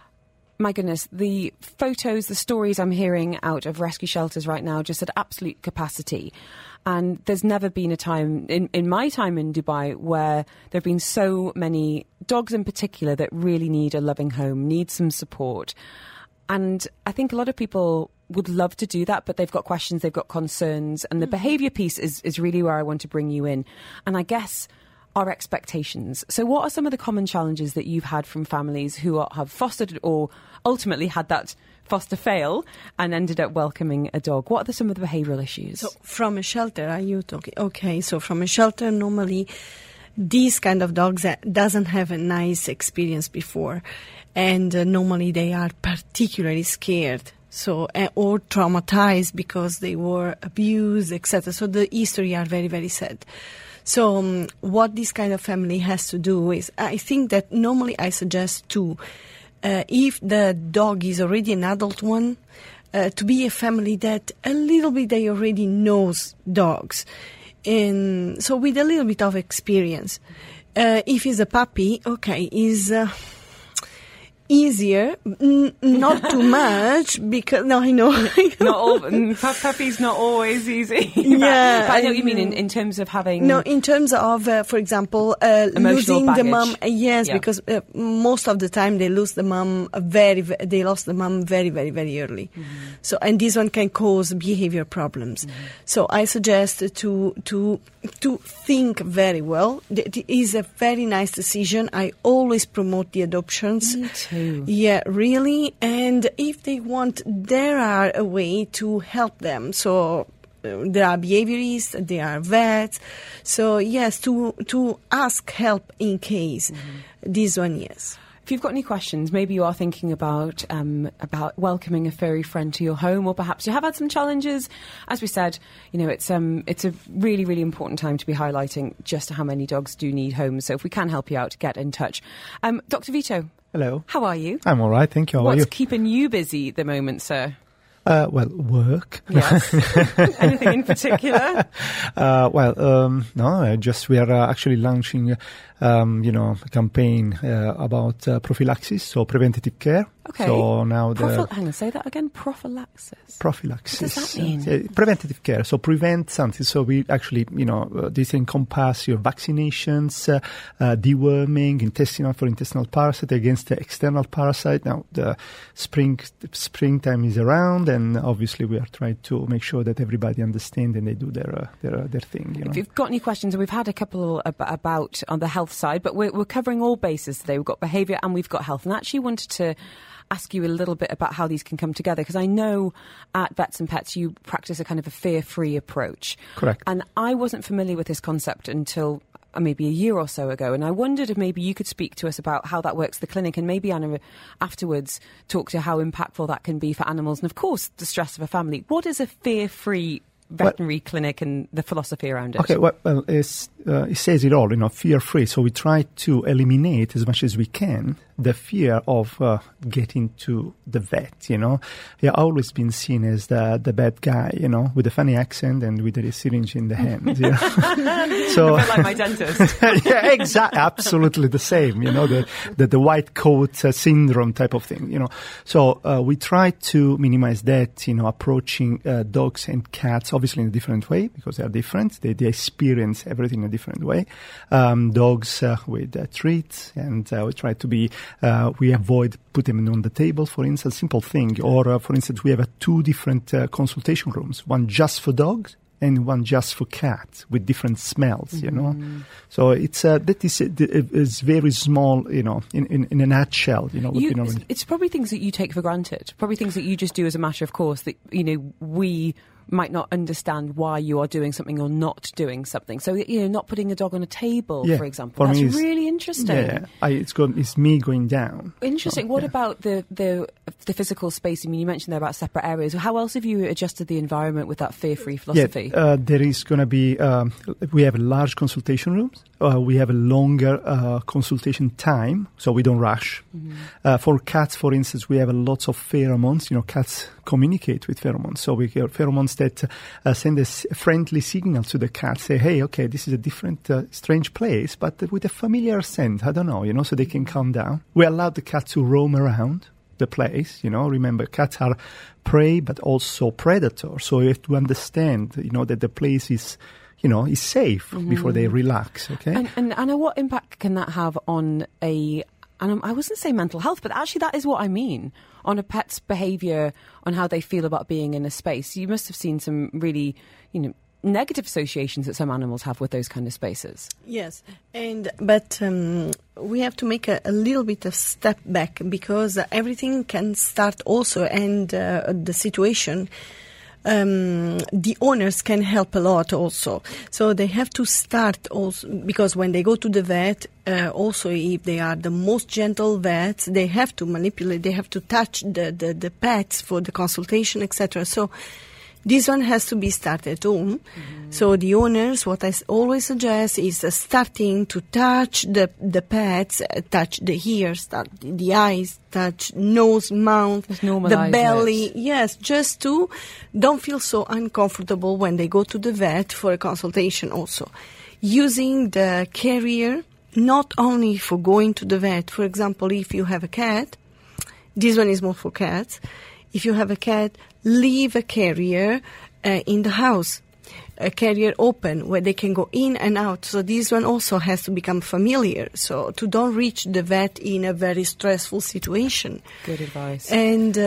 my goodness, the photos, the stories I'm hearing out of rescue shelters right now, just at absolute capacity. And there's never been a time, in my time in Dubai, where there have been so many dogs in particular that really need a loving home, need some support. And I think a lot of people would love to do that, but they've got questions, they've got concerns. And the behaviour piece is really where I want to bring you in. And I guess our expectations. So what are some of the common challenges that you've had from families who have fostered or ultimately had that foster fail and ended up welcoming a dog? What are some of the behavioural issues? So from a shelter, are you talking? Okay, so from a shelter, normally these kind of dogs doesn't have a nice experience before, and normally they are particularly scared. So, or traumatized because they were abused, etc. So the history are very, very sad. So what this kind of family has to do is, I think that normally I suggest to, if the dog is already an adult one, to be a family that a little bit they already knows dogs. And so with a little bit of experience. If he's a puppy, okay, is easier, not too much, because no, I know. Not all puppies, not always easy. Yeah, but I know what you mean in terms of having. No, in terms of, for example, losing baggage. the mum. Yes, Yeah. because most of the time they lose the mum they lost the mum very, very, very early. Mm-hmm. So, and this one can cause behavior problems. Mm-hmm. So I suggest to think very well. It is a very nice decision. I always promote the adoptions. Me too. Yeah, really. And if they want, there are a way to help them. So there are behaviorists, there are vets. So yes, to ask help in case. Mm-hmm. This one, yes. If you've got any questions, maybe you are thinking about welcoming a furry friend to your home, or perhaps you have had some challenges. As we said, it's a really, really important time to be highlighting just how many dogs do need homes. So if we can help you out, get in touch. Dr. Vito. Hello. How are you? I'm all right, thank you. How are you? What's keeping you busy at the moment, sir? Well, work. Yes. Anything in particular? No, we are actually launching, a campaign about prophylaxis, so preventative care. Okay. So now hang on, say that again. Prophylaxis. Prophylaxis. What does that mean? Preventative care. So prevent something. So we actually, this encompass your vaccinations, deworming, intestinal parasite against the external parasite. Now the springtime is around, and obviously we are trying to make sure that everybody understands and they do their thing. If you've got any questions, we've had a couple about on the health side, but we're covering all bases today. We've got behaviour and we've got health, and I actually wanted to ask you a little bit about how these can come together, because I know at Vets and Pets you practice a kind of a fear-free approach. Correct. And I wasn't familiar with this concept until maybe a year or so ago, and I wondered if maybe you could speak to us about how that works at the clinic, and maybe Anna afterwards talk to how impactful that can be for animals and of course the stress of a family. What is a fear-free veterinary clinic and the philosophy around it? Okay, well, it's it says it all, fear-free. So we try to eliminate as much as we can the fear of getting to the vet, I've always been seen as the bad guy, with a funny accent and with a syringe in the hand. So, a bit like my dentist. Yeah, exactly. Absolutely the same, the white coat syndrome type of thing, So we try to minimize that, approaching dogs and cats, obviously in a different way because they are different. They experience everything in a different way. Dogs with treats, and we try to be we avoid putting them on the table, for instance, simple thing. Or, for instance, we have two different consultation rooms, one just for dogs and one just for cats with different smells, So it's that is very small, in a nutshell, It's probably things that you take for granted, probably things that you just do as a matter of course that, we might not understand why you are doing something or not doing something. So, not putting a dog on a table, for example. That's really interesting. Yeah, it's me going down. Interesting. So, what about the physical space? I mean, you mentioned there about separate areas. How else have you adjusted the environment with that fear-free philosophy? Yeah, there is going to be, we have large consultation rooms. We have a longer consultation time, so we don't rush. For cats, for instance, we have lots of pheromones. Cats communicate with pheromones. So we have pheromones that send a friendly signal to the cat, say, hey, okay, this is a different, strange place, but with a familiar scent. I don't know, so they can calm down. We allow the cat to roam around the place, Remember, cats are prey, but also predator. So you have to understand, that the place is safe before they relax, okay? And Anna, what impact can that have on I wasn't say mental health, but actually that is what I mean, on a pet's behaviour, on how they feel about being in a space? You must have seen some really, negative associations that some animals have with those kind of spaces. Yes, but we have to make a little bit of step back because everything can start also, and the situation. The owners can help a lot also. So they have to start also, because when they go to the vet, also if they are the most gentle vets, they have to manipulate, they have to touch the pets for the consultation, etc. So this one has to be started at home. So the owners, what I always suggest is starting to touch the pets, touch the ears, touch the eyes, touch nose, mouth, the belly. It. Yes, just to don't feel so uncomfortable when they go to the vet for a consultation also. Using the carrier, not only for going to the vet. For example, if you have a cat, this one is more for cats. If you have a cat, leave a carrier in the house, a carrier open where they can go in and out. So this one also has to become familiar, so to don't reach the vet in a very stressful situation. Good advice. And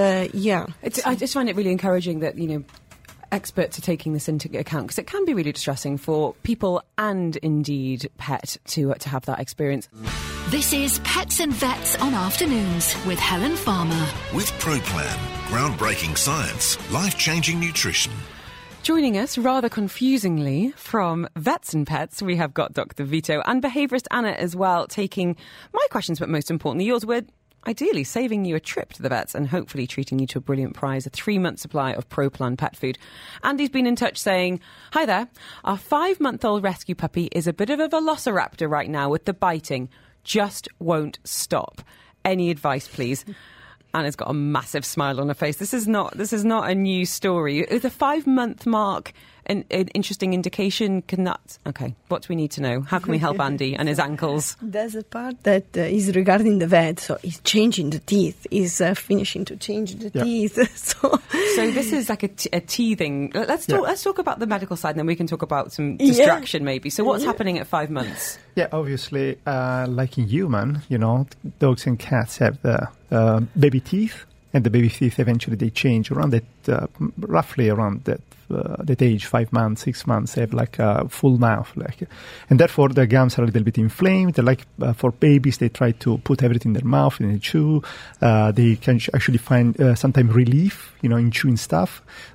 I just find it really encouraging that experts are taking this into account, because it can be really distressing for people and indeed pet to have that experience. This is Pets and Vets on Afternoons with Helen Farmer. With ProPlan, groundbreaking science, life-changing nutrition. Joining us, rather confusingly, from Vets and Pets, we have got Dr. Vito and behaviourist Anna as well, taking my questions, but most importantly yours, with ideally saving you a trip to the vets and hopefully treating you to a brilliant prize, a 3-month supply of ProPlan pet food. Andy's been in touch saying, hi there, our 5-month-old rescue puppy is a bit of a velociraptor right now with the biting. Just won't stop. Any advice, please? Anna's got a massive smile on her face. This is not a new story. Is the 5-month mark an interesting indication? Okay, what do we need to know? How can we help Andy and his ankles? There's a part that is regarding the vet, so he's changing the teeth, he's finishing to change the teeth. So this is like a teething. Let's talk about the medical side, and then we can talk about some distraction maybe. So what's happening at 5 months? Yeah, obviously, like in human, dogs and cats have the baby teeth, and the baby teeth eventually they change around that, roughly around that age, 5 months, 6 months, they have like a full mouth, and therefore the gums are a little bit inflamed. Like for babies, they try to put everything in their mouth and they chew. They can actually find sometimes relief, in chewing stuff.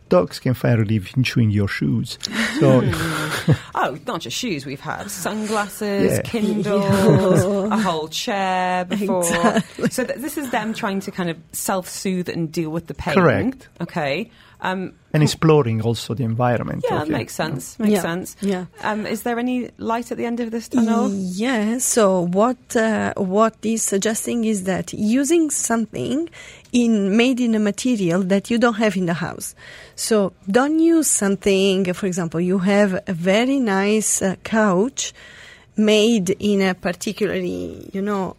dogs can find relief in chewing your shoes. So, Oh, not just shoes. We've had sunglasses, Yeah. Kindles, a whole chair before. Exactly. So this is them trying to kind of self-soothe and deal with the pain. Correct. Okay. and exploring also the environment. Yeah, okay. makes sense. Makes Yeah. sense. Yeah. Is there any light at the end of this tunnel? Yeah. So what is suggesting is that using something made in a material that you don't have in the house. So don't use something. For example, you have a very nice couch made in a particularly,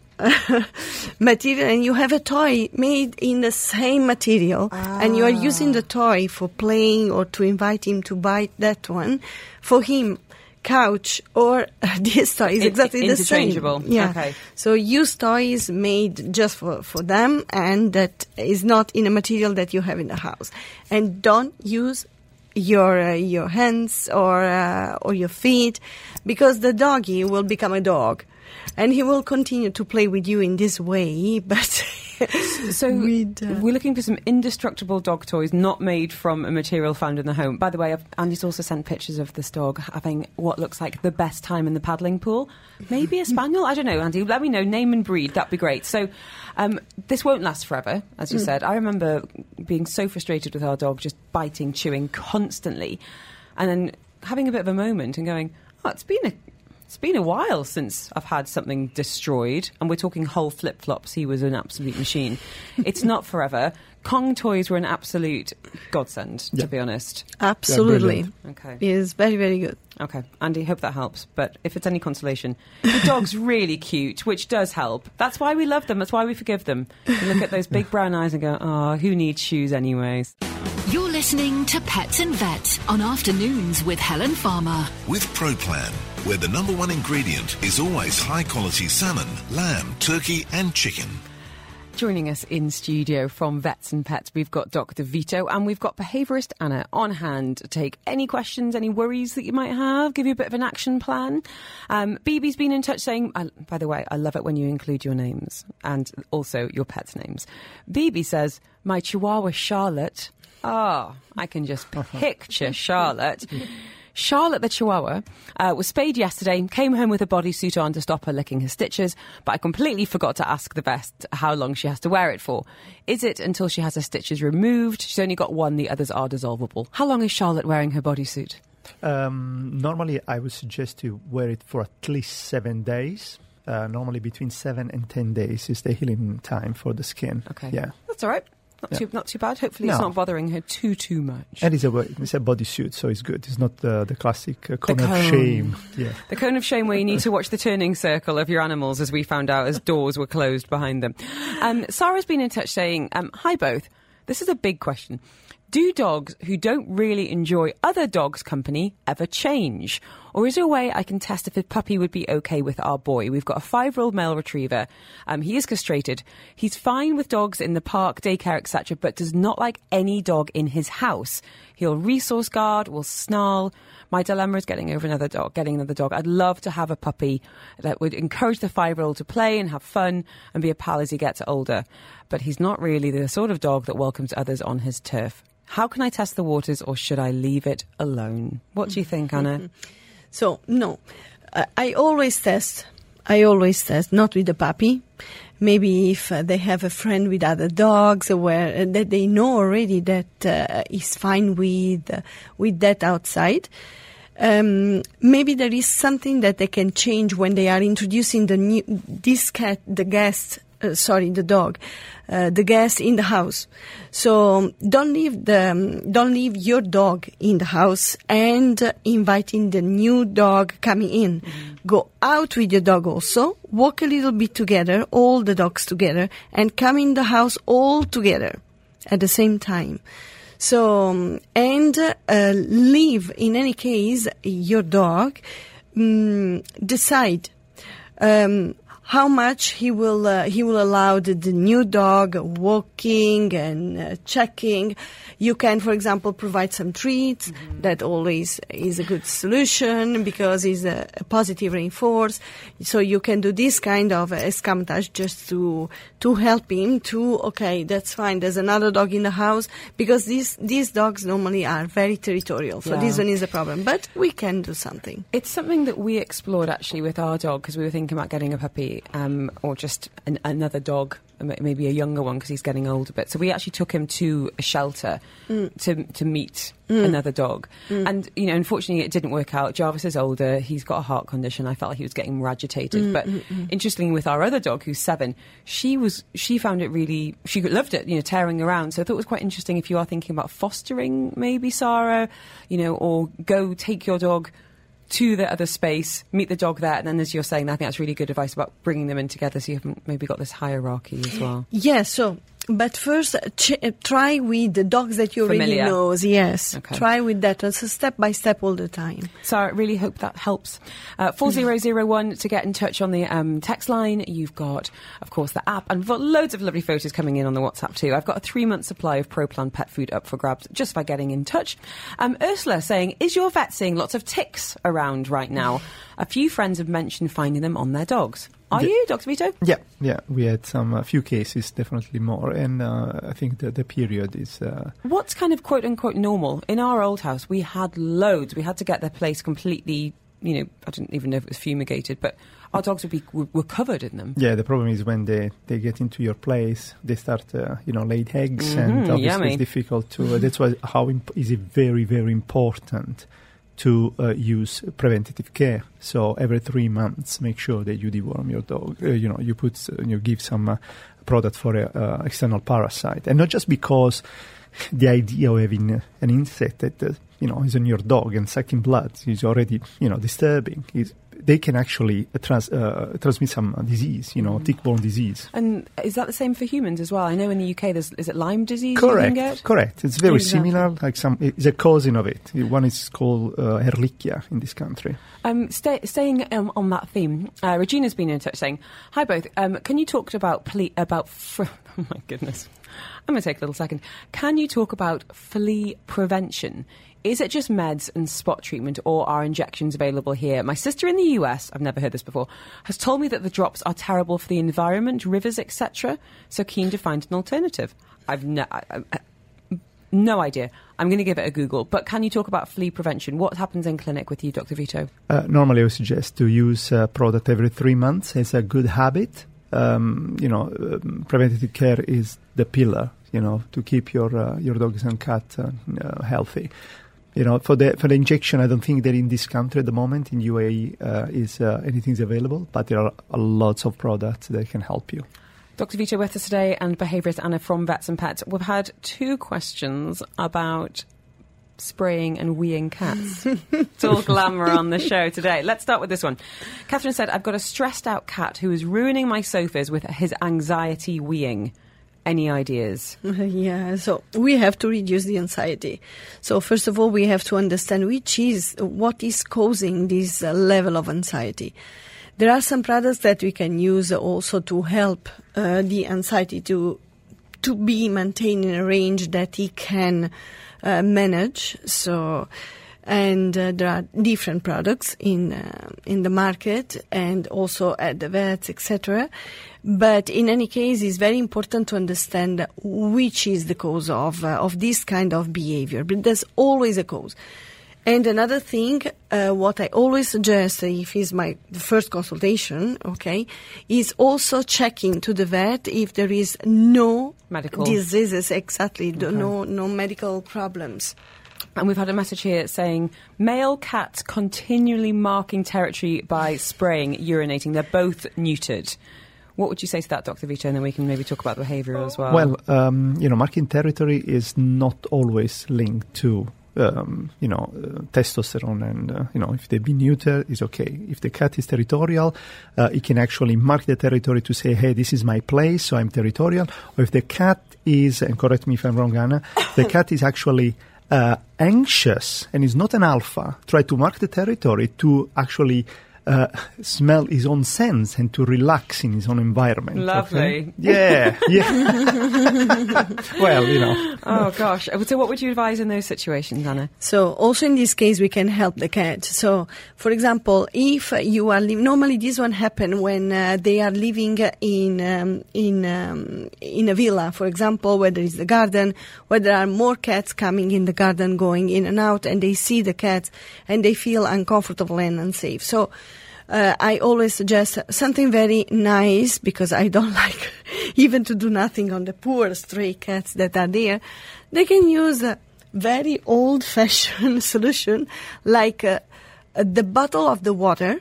material, and you have a toy made in the same material, and you are using the toy for playing or to invite him to buy that one. For him, couch or this toy is exactly the same. Interchangeable. Yeah. Okay. So use toys made just for them, and that is not in a material that you have in the house. And don't use your hands or your feet, because the doggy will become a dog. And he will continue to play with you in this way, but So we're looking for some indestructible dog toys not made from a material found in the home. By the way, Andy's also sent pictures of this dog having what looks like the best time in the paddling pool. Maybe a spaniel? I don't know, Andy. Let me know. Name and breed. That'd be great. So this won't last forever, as you said. I remember being so frustrated with our dog, just biting, chewing constantly, and then having a bit of a moment and going, oh, it's been a while since I've had something destroyed, and we're talking whole flip-flops. He was an absolute machine. It's not forever. Kong toys were an absolute godsend, to be honest. absolutely, Okay. it is very, very good. Okay, Andy, hope that helps. But if it's any consolation, the dog's really cute, which does help. That's why we love them. That's why we forgive them. You look at those big brown eyes and go, oh, who needs shoes anyways? You're listening to Pets and Vet on Afternoons with Helen Farmer. With ProPlan, where the number one ingredient is always high-quality salmon, lamb, turkey and chicken. Joining us in studio from Vets and Pets, we've got Dr. Vito and we've got behaviourist Anna on hand to take any questions, any worries that you might have, give you a bit of an action plan. BB's been in touch saying, by the way, I love it when you include your names and also your pets' names. BB says, my Chihuahua Charlotte, I can just picture Charlotte. Charlotte the Chihuahua was spayed yesterday, came home with a bodysuit on to stop her licking her stitches, but I completely forgot to ask the vet how long she has to wear it for. Is it until she has her stitches removed? She's only got one, the others are dissolvable. How long is Charlotte wearing her bodysuit? Normally, I would suggest to wear it for at least 7 days. Normally, between 7 and 10 days is the healing time for the skin. Okay. Yeah. That's all right. Not too bad. Hopefully it's No. not bothering her too much. And it's a bodysuit, so it's good. It's not the classic cone of cone. shame. Yeah. The cone of shame where you need to watch the turning circle of your animals, as we found out, as doors were closed behind them. Sarah's been in touch saying, hi both. This is a big question. Do dogs who don't really enjoy other dogs' company ever change? Or is there a way I can test if a puppy would be okay with our boy? We've got a 5-year-old male retriever. He is castrated. He's fine with dogs in the park, daycare, etc., but does not like any dog in his house. He'll resource guard, will snarl. My dilemma is getting another dog. I'd love to have a puppy that would encourage the 5-year-old to play and have fun and be a pal as he gets older. But he's not really the sort of dog that welcomes others on his turf. How can I test the waters, or should I leave it alone? What do you think, Anna? So, no, I always test, not with the puppy. Maybe if they have a friend with other dogs, where that they know already that is fine with that outside. Maybe there is something that they can change when they are introducing the guest in the house. So don't leave your dog in the house and inviting the new dog coming in. Mm-hmm. Go out with your dog also, walk a little bit together, all the dogs together, and come in the house all together at the same time. So, leave, in any case, your dog, decide, how much he will allow the new dog walking and checking. You can, for example, provide some treats. That always is a good solution because it's a positive reinforce. So you can do this kind of escamotage just to help him to, okay, that's fine, there's another dog in the house, because these dogs normally are very territorial. So this one is a problem, but we can do something. It's something that we explored actually with our dog, because we were thinking about getting a puppy or just another dog, maybe a younger one because he's getting older. But so we actually took him to a shelter to meet another dog. And, you know, unfortunately it didn't work out. Jarvis is older. He's got a heart condition. I felt like he was getting more agitated. But interestingly, with our other dog, who's 7, she found it really, she loved it, you know, tearing around. So I thought it was quite interesting if you are thinking about fostering, maybe, Sarah, you know, or go take your dog to the other space, meet the dog there, and then, as you're saying, I think that's really good advice about bringing them in together, so you haven't maybe got this hierarchy as well. Yeah, so, but first, try with the dogs that you already know. Yes, okay. Try with that. So step by step all the time. So I really hope that helps. 4001 to get in touch on the text line. You've got, of course, the app, and loads of lovely photos coming in on the WhatsApp too. I've got a 3-month supply of ProPlan pet food up for grabs just by getting in touch. Ursula saying, is your vet seeing lots of ticks around right now? A few friends have mentioned finding them on their dogs. Are you, Dr. Vito? Yeah. We had a few cases, definitely more, and I think that the period is... What's kind of quote-unquote normal? In our old house, we had loads. We had to get the place completely, you know, I didn't even know if it was fumigated, but our dogs were covered in them. Yeah, the problem is when they get into your place, they start, laid eggs, and obviously it's difficult to... that's why is it very, very important to use preventative care. So every 3 months, make sure that you deworm your dog. You give some product for external parasite, and not just because the idea of having an insect that is on your dog and sucking blood is already disturbing. They can actually transmit some disease, tick-borne disease. And is that the same for humans as well? I know in the UK, is it Lyme disease? Correct. It's very similar. It's a cousin of it. One is called Ehrlichia in this country. Staying on that theme, Regina's been in touch saying, "Hi both. Can you talk about oh my goodness, I'm going to take a little second. Can you talk about flea prevention? Is it just meds and spot treatment, or are injections available here? My sister in the US, I've never heard this before, has told me that the drops are terrible for the environment, rivers, etc. So keen to find an alternative. I've no idea. I'm going to give it a Google. But can you talk about flea prevention? What happens in clinic with you, Dr. Vito? Normally, I would suggest to use a product every 3 months. It's a good habit. Preventative care is the pillar, to keep your dogs and cat healthy. For the injection, I don't think that in this country at the moment, in UAE, is anything's available, but there are lots of products that can help you. Dr. Vito with us today, and behaviourist Anna from Vets and Pets. We've had 2 questions about spraying and weeing cats. It's all glamour on the show today. Let's start with this one. Catherine said, I've got a stressed out cat who is ruining my sofas with his anxiety weeing. Any ideas? Yeah, so we have to reduce the anxiety. So first of all, we have to understand what is causing this level of anxiety. There are some products that we can use also to help the anxiety to be maintained in a range that he can manage. So, and there are different products in the market and also at the vets, etc. But in any case, it's very important to understand which is the cause of this kind of behavior. But there's always a cause. And another thing, what I always suggest, if it's my first consultation, is also checking to the vet if there is no medical diseases, no medical problems. And we've had a message here saying, male cats continually marking territory by spraying, urinating. They're both neutered. What would you say to that, Dr. Vito? And then we can maybe talk about behaviour as well. Well, marking territory is not always linked to testosterone, and if they've been neutered, it's okay. If the cat is territorial, it can actually mark the territory to say, hey, this is my place, so I'm territorial. Or if the cat is, and correct me if I'm wrong, Anna, the cat is actually anxious and is not an alpha, try to mark the territory to actually smell his own scents and to relax in his own environment. Lovely. Okay? Yeah. Well, Oh, gosh. So what would you advise in those situations, Anna? So also in this case, we can help the cat. So, for example, if you are normally this one happen when they are living in a villa, for example, where there is the garden, where there are more cats coming in the garden, going in and out, and they see the cats and they feel uncomfortable and unsafe. So I always suggest something very nice, because I don't like even to do nothing on the poor stray cats that are there. They can use a very old-fashioned solution, like the bottle of the water.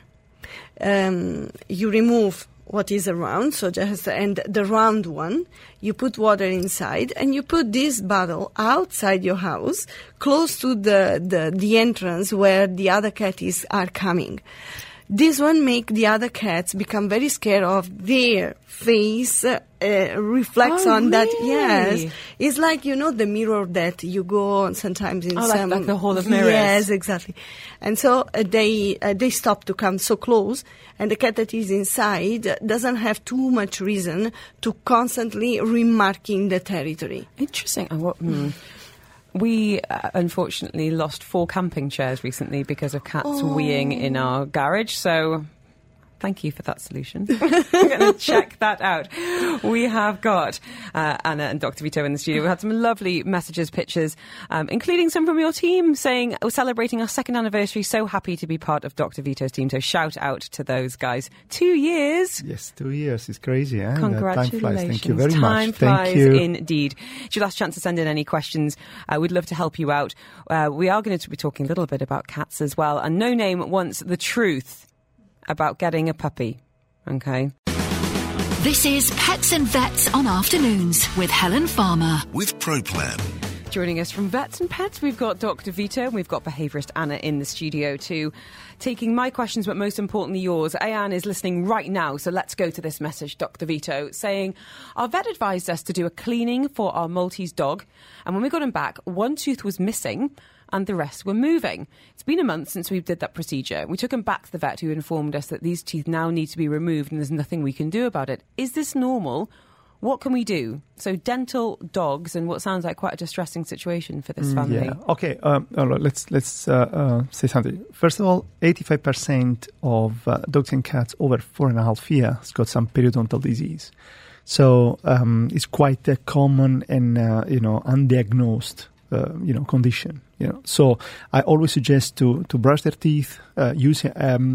You remove what is around, and the round one, you put water inside, and you put this bottle outside your house, close to the entrance where the other cats are coming. This one make the other cats become very scared of their face reflects on that. Yes, it's like the mirror that you go on sometimes in some like the Hall of Mirrors. Yes, exactly. And so they stop to come so close, and the cat that is inside doesn't have too much reason to constantly remarking the territory. Interesting. We unfortunately lost 4 camping chairs recently because of cats weeing in our garage, so thank you for that solution. I'm going to check that out. We have got Anna and Dr. Vito in the studio. We had some lovely messages, pictures, including some from your team saying, we're celebrating our 2nd anniversary. So happy to be part of Dr. Vito's team. So shout out to those guys. 2 years. Yes, 2 years. It's crazy. Eh? Congratulations. Time flies. Thank you very much. Time flies Thank you. Indeed. It's your last chance to send in any questions. We'd love to help you out. We are going to be talking a little bit about cats as well. And No Name wants the truth about getting a puppy. Okay. This is Pets and Vets on Afternoons with Helen Farmer. With ProPlan. Joining us from Vets and Pets, we've got Dr. Vito and we've got behaviourist Anna in the studio too, taking my questions, but most importantly yours. Ayan is listening right now, so let's go to this message, Dr. Vito, saying, our vet advised us to do a cleaning for our Maltese dog, and when we got him back, one tooth was missing and the rest were moving. It's been a month since we did that procedure. We took him back to the vet, who informed us that these teeth now need to be removed and there's nothing we can do about it. Is this normal? What can we do? So dental dogs, and what sounds like quite a distressing situation for this family. Yeah. Okay. Let's say something. First of all, 85% of dogs and cats over 4.5 years got some periodontal disease. So it's quite a common and undiagnosed condition. So I always suggest to brush their teeth using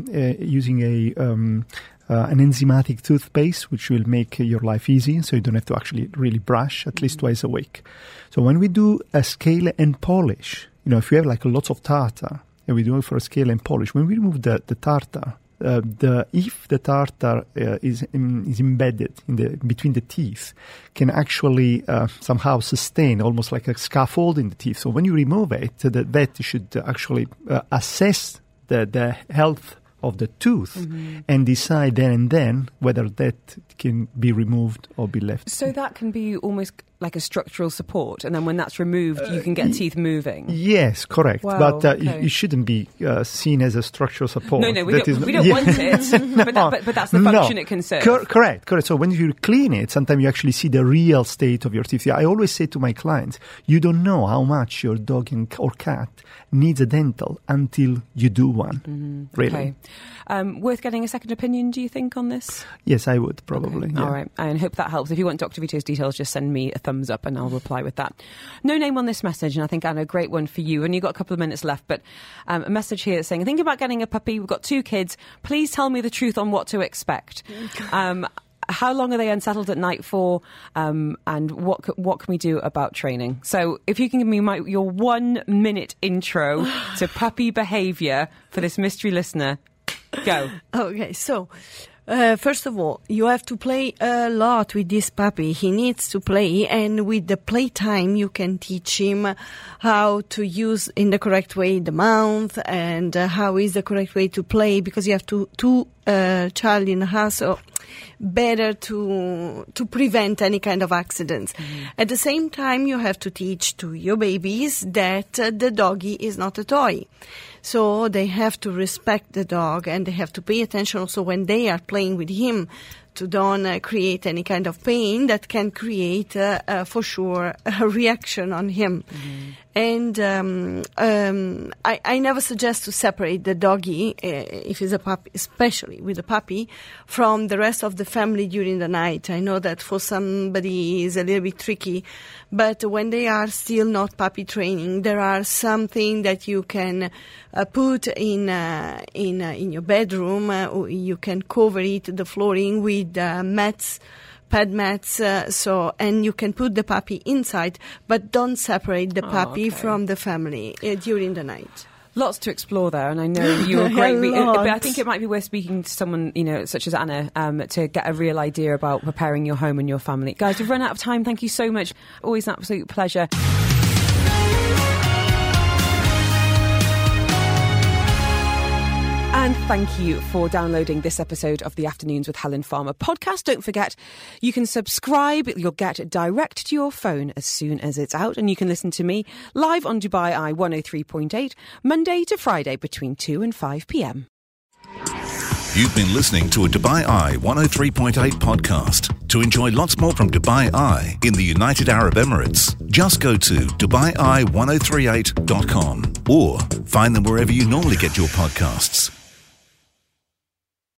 an enzymatic toothpaste, which will make your life easy, so you don't have to actually really brush at least twice a week. So when we do a scale and polish, if you have like lots of tartar, and we do it for a scale and polish, when we remove the tartar, if the tartar is embedded between the teeth, can actually somehow sustain almost like a scaffold in the teeth. So when you remove it, the vet should actually assess the health of the tooth and decide then and then whether that can be removed or be left. So that can be almost like a structural support, and then when that's removed, you can get teeth moving. Yes, correct. Wow, but okay. it shouldn't be seen as a structural support. No, we don't want it. But that's the function it can serve. Correct. So when you clean it, sometimes you actually see the real state of your teeth. I always say to my clients, you don't know how much your dog or cat needs a dental until you do one. Really. Okay. Worth getting a second opinion, do you think, on this? Yes, I would, probably. Okay. Yeah. All right. I hope that helps. If you want Dr. Vito's details, just send me a thumbs up and I'll reply with that. No name on this message, and I think, Anna, a great one for you. And you've got a couple of minutes left, but a message here saying, think about getting a puppy. We've got 2 kids. Please tell me the truth on what to expect. How long are they unsettled at night for? And what can we do about training? So if you can give me your 1 minute intro to puppy behaviour for this mystery listener, go. Okay, so first of all, you have to play a lot with this puppy. He needs to play, and with the playtime, you can teach him how to use in the correct way the mouth, and how is the correct way to play, because you have two child in the house. So better to prevent any kind of accidents. At the same time, you have to teach to your babies that the doggy is not a toy. So they have to respect the dog, and they have to pay attention also when they are playing with him, to don't create any kind of pain that can create, for sure, a reaction on him. And I never suggest to separate the doggy, if he's a puppy, especially with a puppy, from the rest of the family during the night. I know that for somebody is a little bit tricky, but when they are still not puppy training, there are something that you can put in your bedroom. You can cover it, the flooring, with mats, pad mats, and you can put the puppy inside, but don't separate the puppy from the family during the night. Lots to explore there, and I know you're great. But I think it might be worth speaking to someone, such as Anna, to get a real idea about preparing your home and your family. Guys, we've run out of time. Thank you so much. Always an absolute pleasure. And thank you for downloading this episode of the Afternoons with Helen Farmer podcast. Don't forget, you can subscribe. You'll get it direct to your phone as soon as it's out. And you can listen to me live on Dubai Eye 103.8, Monday to Friday between 2 and 5 p.m. You've been listening to a Dubai Eye 103.8 podcast. To enjoy lots more from Dubai Eye in the United Arab Emirates, just go to DubaiEye1038.com or find them wherever you normally get your podcasts.